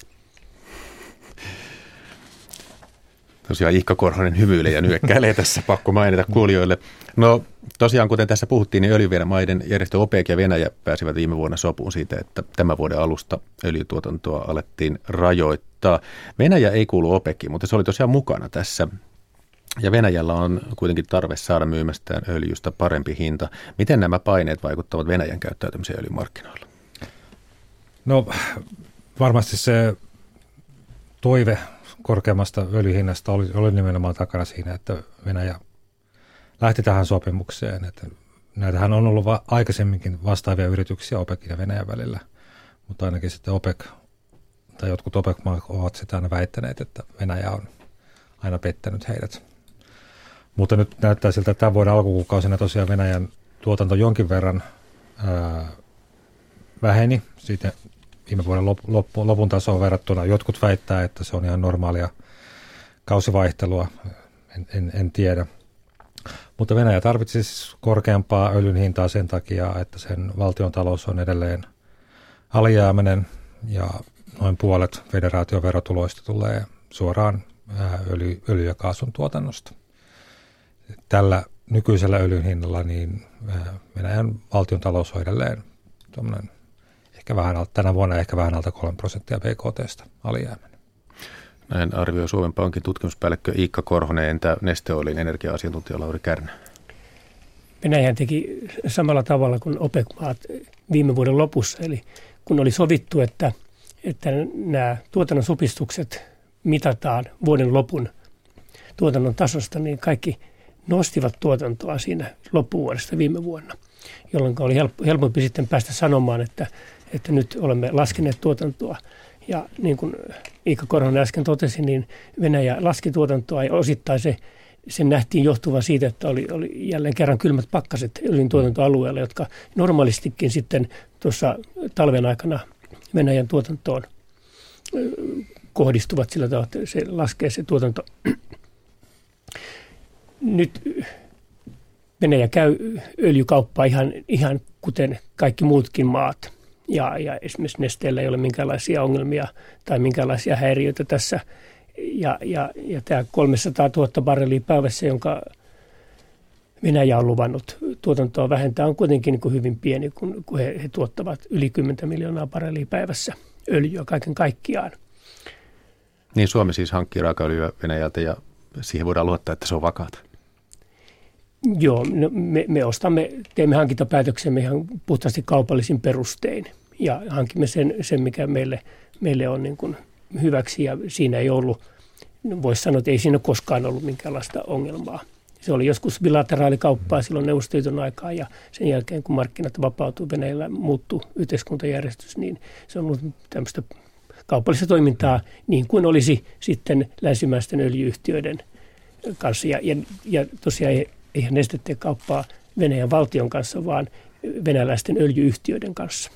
Tosiaan Iikka Korhonen hymyilee ja nyökkäilee tässä, pakko mainita kuulijoille. No tosiaan, kuten tässä puhuttiin, niin öljymaiden järjestö OPEC ja Venäjä pääsivät viime vuonna sopuun siitä, että tämän vuoden alusta öljytuotantoa alettiin rajoittaa. Venäjä ei kuulu OPECiin, mutta se oli tosiaan mukana tässä. Ja Venäjällä on kuitenkin tarve saada myymästään öljystä parempi hinta. Miten nämä paineet vaikuttavat Venäjän käyttäytymiseen öljymarkkinoilla? No varmasti se toive korkeammasta öljyhinnasta oli nimenomaan takana siinä, että Venäjä lähti tähän sopimukseen. Että näitähän on ollut aikaisemminkin vastaavia yrityksiä OPECin ja Venäjän välillä, mutta ainakin sitten OPEC tai jotkut OPEC-maat ovat sitä aina väittäneet, että Venäjä on aina pettänyt heidät. Mutta nyt näyttää siltä, että tämän vuoden alkukuukausina tosiaan Venäjän tuotanto jonkin verran väheni siitä viime vuoden lopun tasoon verrattuna. Jotkut väittää, että se on ihan normaalia kausivaihtelua, en tiedä. Mutta Venäjä tarvitsisi korkeampaa öljyn hintaa sen takia, että sen valtion talous on edelleen alijäämäinen ja noin puolet federaation verotuloista tulee suoraan öljy- ja kaasun tuotannosta. Tällä nykyisellä öljyn hinnalla niin Venäjän valtion talous on edelleen tänä vuonna ehkä vähän alta 3% BKT:stä alijäämäinen. Näin arvioi Suomen Pankin tutkimuspäällikkö Iikka Korhonen, entä Neste Oilin energia-asiantuntija Lauri Kärnä? Venäjä teki samalla tavalla kuin OPEC-maat viime vuoden lopussa, eli kun oli sovittu, että nämä tuotannon supistukset mitataan vuoden lopun tuotannon tasosta, niin kaikki nostivat tuotantoa siinä loppuvuodesta viime vuonna, jolloin oli helpompi sitten päästä sanomaan, että nyt olemme laskeneet tuotantoa. Ja niin kuin Iikka Korhonen äsken totesi, niin Venäjä laski tuotantoa ja osittain sen nähtiin johtuvan siitä, että oli jälleen kerran kylmät pakkaset öljyn tuotantoalueella, jotka normaalistikin sitten tuossa talven aikana Venäjän tuotantoon kohdistuvat sillä tavalla, että se laskee se tuotanto. Nyt Venäjä käy öljykauppaa ihan kuten kaikki muutkin maat. Ja esimerkiksi Nesteellä ei ole minkäänlaisia ongelmia tai minkäänlaisia häiriöitä tässä. Ja tämä 300 000 barrelia päivässä, jonka Venäjä on luvannut tuotantoa vähentää, on kuitenkin niin kuin hyvin pieni, kun he tuottavat yli 10 miljoonaa barrelia päivässä öljyä kaiken kaikkiaan. Niin Suomi siis hankkii raakaöljyä Venäjältä ja siihen voidaan luottaa, että se on vakaata. Joo, no me teemme hankintapäätöksemme ihan puhtaasti kaupallisin perustein ja hankimme sen mikä meille on niin kuin hyväksi ja siinä ei ollut, voisi sanoa, että ei siinä koskaan ollut minkäänlaista ongelmaa. Se oli joskus bilateraalikauppaa silloin Neuvostoliiton aikaa ja sen jälkeen kun markkinat vapautui, Venäjällä muuttui yhteiskuntajärjestys, niin se on ollut tämmöistä kaupallista toimintaa niin kuin olisi sitten länsimäisten öljyyhtiöiden kanssa ja tosiaan eihän Neste tee kauppaa Venäjän valtion kanssa, vaan venäläisten öljyyhtiöiden kanssa.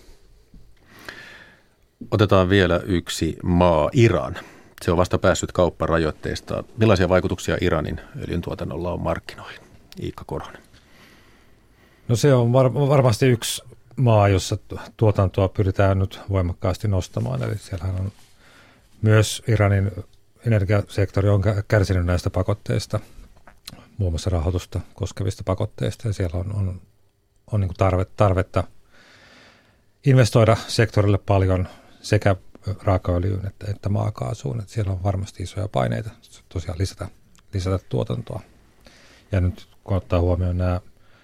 Otetaan vielä yksi maa, Iran. Se on vasta päässyt kaupparajoitteista. Millaisia vaikutuksia Iranin öljyntuotannolla on markkinoihin? Iikka Korhonen. No se on varmasti yksi maa, jossa tuotantoa pyritään nyt voimakkaasti nostamaan. Eli siellähän on myös Iranin energiasektori on kärsinyt näistä pakotteista, muun muassa rahoitusta koskevista pakotteista. Ja siellä on niin kuin tarvetta investoida sektorille paljon sekä raakaöljyyn että maakaasuun. Että siellä on varmasti isoja paineita tosiaan lisätä tuotantoa. Ja nyt kun ottaa huomioon nämä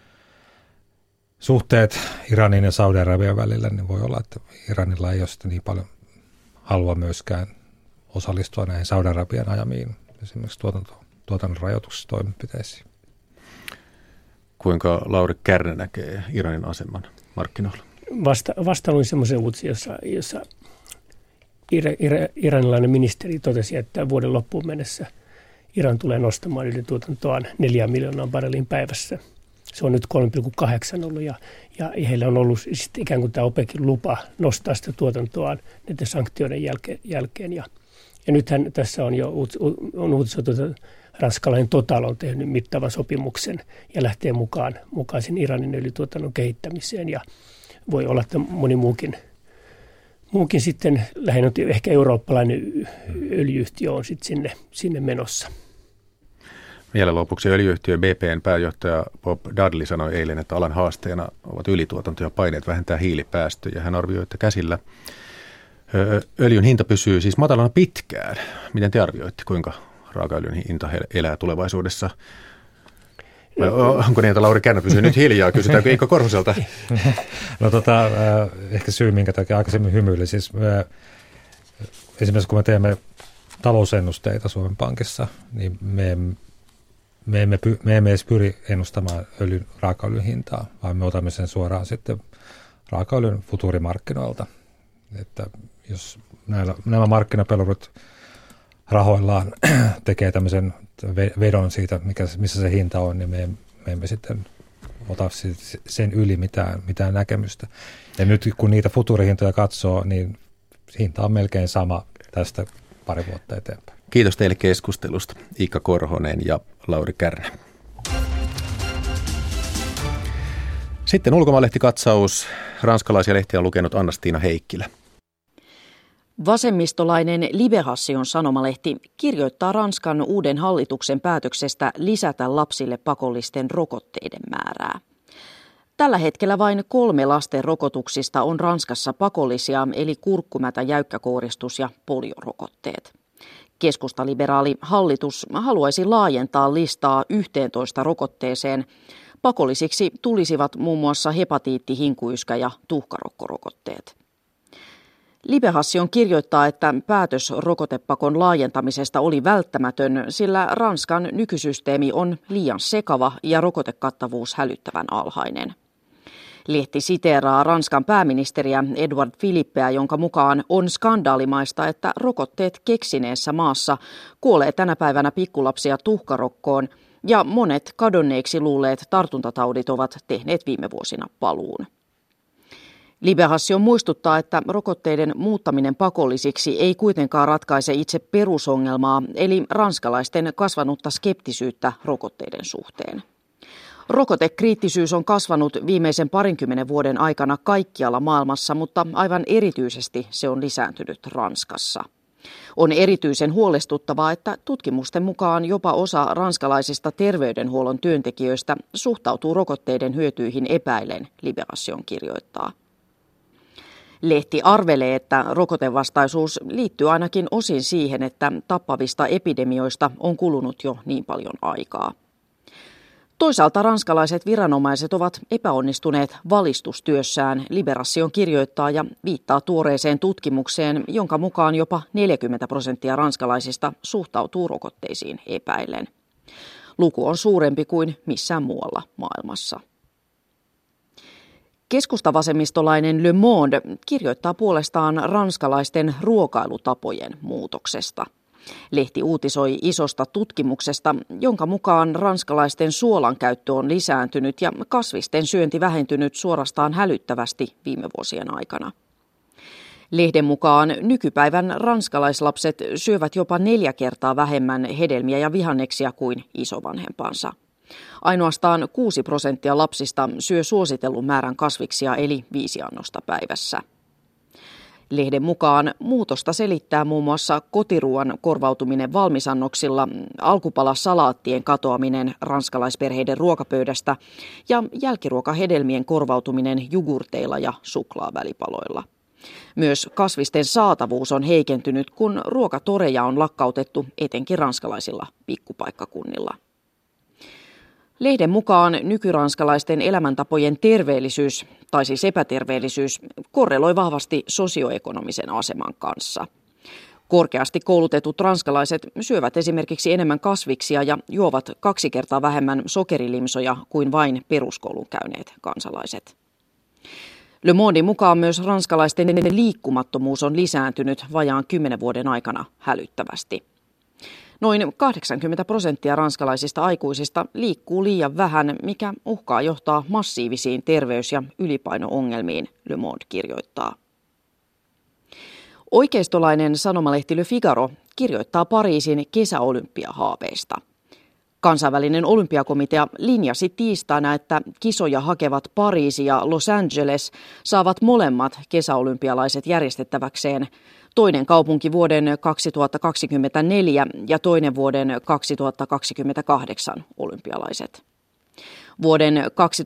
suhteet Iranin ja Saudi-Arabian välillä, niin voi olla, että Iranilla ei ole sitten niin paljon halua myöskään osallistua näihin Saudi-Arabian ajamiin esimerkiksi tuotannon rajoitustoimenpiteisiin. Kuinka Lauri Kärnä näkee Iranin aseman markkinoilla? Vasta luin semmoisen uutisen, jossa iranilainen ministeri totesi, että vuoden loppuun mennessä Iran tulee nostamaan öljyntuotantoaan 4 miljoonaa barrelin päivässä. Se on nyt 3,8 ollut ja heillä on ollut ikään kuin tämä OPECin lupa nostaa sitä tuotantoaan näiden sanktioiden jälkeen. Ja nythän tässä on jo uutisoitu, että ranskalainen Total on tehnyt mittavan sopimuksen ja lähtee mukaan sen Iranin öljytuotannon kehittämiseen. Ja voi olla, että moni muukin sitten lähinnä ehkä eurooppalainen öljyyhtiö on sitten sinne menossa. Vielä lopuksi öljyyhtiö BP:n pääjohtaja Bob Dudley sanoi eilen, että alan haasteena ovat ylituotanto ja paineet vähentää hiilipäästöjä. Hän arvioi, että käsillä öljyn hinta pysyy siis matalana pitkään. Miten te arvioitte, kuinka raakaöljyn hinta elää tulevaisuudessa? Vai onko niin, että Lauri Kärnä pysyy nyt hiljaa? Kysytäänkö Iikka Korhoselta? No ehkä syy, minkä takia aikaisemmin hymyilin. Siis, esimerkiksi kun me teemme talousennusteita Suomen Pankissa, niin me emme edes pyri ennustamaan raakaöljyn hintaa, vaan me otamme sen suoraan sitten raakaöljyn futuurimarkkinoilta. Että jos nämä markkinapelurit rahoillaan tekee tämmöisen vedon siitä, missä se hinta on, niin me emme sitten ota sen yli mitään näkemystä. Ja nyt kun niitä futuurihintoja katsoo, niin hinta on melkein sama tästä pari vuotta eteenpäin. Kiitos teille keskustelusta, Iikka Korhonen ja Lauri Kärnä. Sitten ulkomaanlehtikatsaus. Ranskalaisia lehtiä on lukenut Anna-Stiina Heikkilä. Vasemmistolainen Libération sanomalehti kirjoittaa Ranskan uuden hallituksen päätöksestä lisätä lapsille pakollisten rokotteiden määrää. Tällä hetkellä vain 3 lasten rokotuksista on Ranskassa pakollisia, eli kurkkumätä, jäykkäkouristus ja poliorokotteet. Keskustaliberaali hallitus haluaisi laajentaa listaa 11 rokotteeseen. Pakollisiksi tulisivat muun muassa hepatiitti, hinkuyskä ja tuhkarokkorokotteet. Libération kirjoittaa, että päätös rokotepakon laajentamisesta oli välttämätön, sillä Ranskan nykysysteemi on liian sekava ja rokotekattavuus hälyttävän alhainen. Lehti siteeraa Ranskan pääministeriä Edouard Philippeä, jonka mukaan on skandaalimaista, että rokotteet keksineessä maassa kuolee tänä päivänä pikkulapsia tuhkarokkoon ja monet kadonneeksi luulleet tartuntataudit ovat tehneet viime vuosina paluun. Libération muistuttaa, että rokotteiden muuttaminen pakollisiksi ei kuitenkaan ratkaise itse perusongelmaa, eli ranskalaisten kasvanutta skeptisyyttä rokotteiden suhteen. Rokotekriittisyys on kasvanut viimeisen 20 vuoden aikana kaikkialla maailmassa, mutta aivan erityisesti se on lisääntynyt Ranskassa. On erityisen huolestuttavaa, että tutkimusten mukaan jopa osa ranskalaisista terveydenhuollon työntekijöistä suhtautuu rokotteiden hyötyihin epäillen, Libération kirjoittaa. Lehti arvelee, että rokotevastaisuus liittyy ainakin osin siihen, että tappavista epidemioista on kulunut jo niin paljon aikaa. Toisaalta ranskalaiset viranomaiset ovat epäonnistuneet valistustyössään, Libération kirjoittaa ja viittaa tuoreeseen tutkimukseen, jonka mukaan jopa 40% ranskalaisista suhtautuu rokotteisiin epäillen. Luku on suurempi kuin missään muualla maailmassa. Keskustavasemmistolainen Le Monde kirjoittaa puolestaan ranskalaisten ruokailutapojen muutoksesta. Lehti uutisoi isosta tutkimuksesta, jonka mukaan ranskalaisten suolan käyttö on lisääntynyt ja kasvisten syönti vähentynyt suorastaan hälyttävästi viime vuosien aikana. Lehden mukaan nykypäivän ranskalaislapset syövät jopa 4 kertaa vähemmän hedelmiä ja vihanneksia kuin isovanhempansa. Ainoastaan 6% lapsista syö suositellun määrän kasviksia eli 5 annosta päivässä. Lehden mukaan muutosta selittää muun muassa kotiruuan korvautuminen valmisannoksilla, alkupalasalaattien katoaminen ranskalaisperheiden ruokapöydästä ja jälkiruokahedelmien korvautuminen jogurteilla ja suklaavälipaloilla. Myös kasvisten saatavuus on heikentynyt, kun ruokatoreja on lakkautettu etenkin ranskalaisilla pikkupaikkakunnilla. Lehden mukaan nykyranskalaisten elämäntapojen terveellisyys, tai siis epäterveellisyys, korreloi vahvasti sosioekonomisen aseman kanssa. Korkeasti koulutetut ranskalaiset syövät esimerkiksi enemmän kasviksia ja juovat 2 kertaa vähemmän sokerilimsoja kuin vain peruskoulun käyneet kansalaiset. Le Mondin mukaan myös ranskalaisten liikkumattomuus on lisääntynyt vajaan 10 vuoden aikana hälyttävästi. Noin 80% ranskalaisista aikuisista liikkuu liian vähän, mikä uhkaa johtaa massiivisiin terveys- ja ylipaino-ongelmiin, Le Monde kirjoittaa. Oikeistolainen sanomalehti Le Figaro kirjoittaa Pariisin kesäolympiahaaveista. Kansainvälinen olympiakomitea linjasi tiistaina, että kisoja hakevat Pariisi ja Los Angeles saavat molemmat kesäolympialaiset järjestettäväkseen. Toinen kaupunki vuoden 2024 ja toinen vuoden 2028 olympialaiset. Vuoden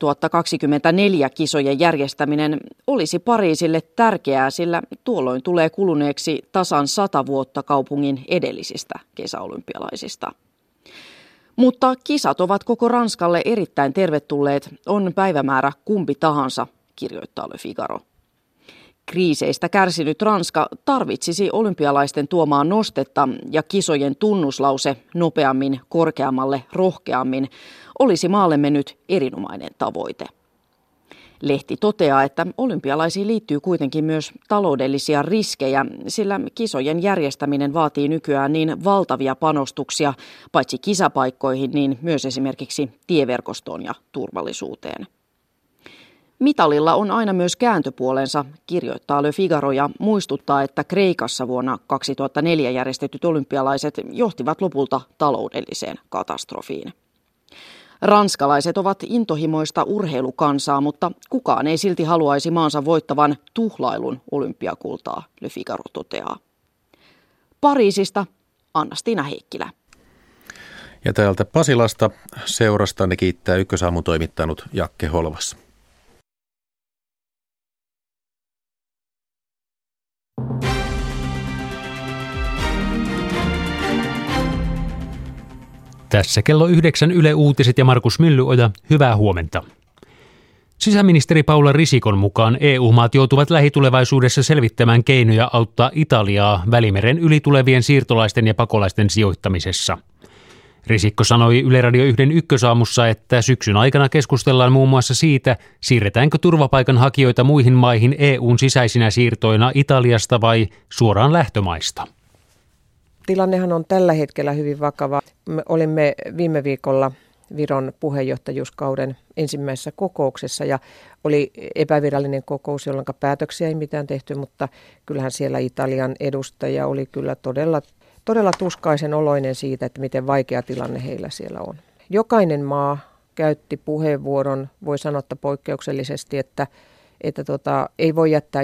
2024 kisojen järjestäminen olisi Pariisille tärkeää, sillä tuolloin tulee kuluneeksi tasan 100 vuotta kaupungin edellisistä kesäolympialaisista. Mutta kisat ovat koko Ranskalle erittäin tervetulleet, on päivämäärä kumpi tahansa, kirjoittaa Le Figaro. Kriiseistä kärsinyt Ranska tarvitsisi olympialaisten tuomaa nostetta ja kisojen tunnuslause nopeammin, korkeammalle, rohkeammin olisi maallemme nyt erinomainen tavoite. Lehti toteaa, että olympialaisiin liittyy kuitenkin myös taloudellisia riskejä, sillä kisojen järjestäminen vaatii nykyään niin valtavia panostuksia paitsi kisapaikkoihin, niin myös esimerkiksi tieverkostoon ja turvallisuuteen. Mitalilla on aina myös kääntöpuolensa, kirjoittaa Le Figaro ja muistuttaa, että Kreikassa vuonna 2004 järjestetyt olympialaiset johtivat lopulta taloudelliseen katastrofiin. Ranskalaiset ovat intohimoista urheilukansaa, mutta kukaan ei silti haluaisi maansa voittavan tuhlailun olympiakultaa, Le Figaro toteaa. Pariisista Anna-Stiina Heikkilä. Ja täältä Pasilasta seurasta ne kiittää Ykkösaamun toimittanut Jakke Holvas. Tässä kello 9 Yle Uutiset ja Markus Myllyoja, hyvää huomenta. Sisäministeri Paula Risikon mukaan EU-maat joutuvat lähitulevaisuudessa selvittämään keinoja auttaa Italiaa Välimeren yli tulevien siirtolaisten ja pakolaisten sijoittamisessa. Risikko sanoi Yle Radio 1 Ykkösaamussa, että syksyn aikana keskustellaan muun muassa siitä, siirretäänkö turvapaikanhakijoita muihin maihin EUn sisäisinä siirtoina Italiasta vai suoraan lähtömaista. Tilannehan on tällä hetkellä hyvin vakava. Me olimme viime viikolla Viron puheenjohtajuuskauden ensimmäisessä kokouksessa ja oli epävirallinen kokous, jolloin päätöksiä ei mitään tehty, mutta kyllähän siellä Italian edustaja oli kyllä todella tuskaisen oloinen siitä, että miten vaikea tilanne heillä siellä on. Jokainen maa käytti puheenvuoron, voi sanoa poikkeuksellisesti, että ei voi jättää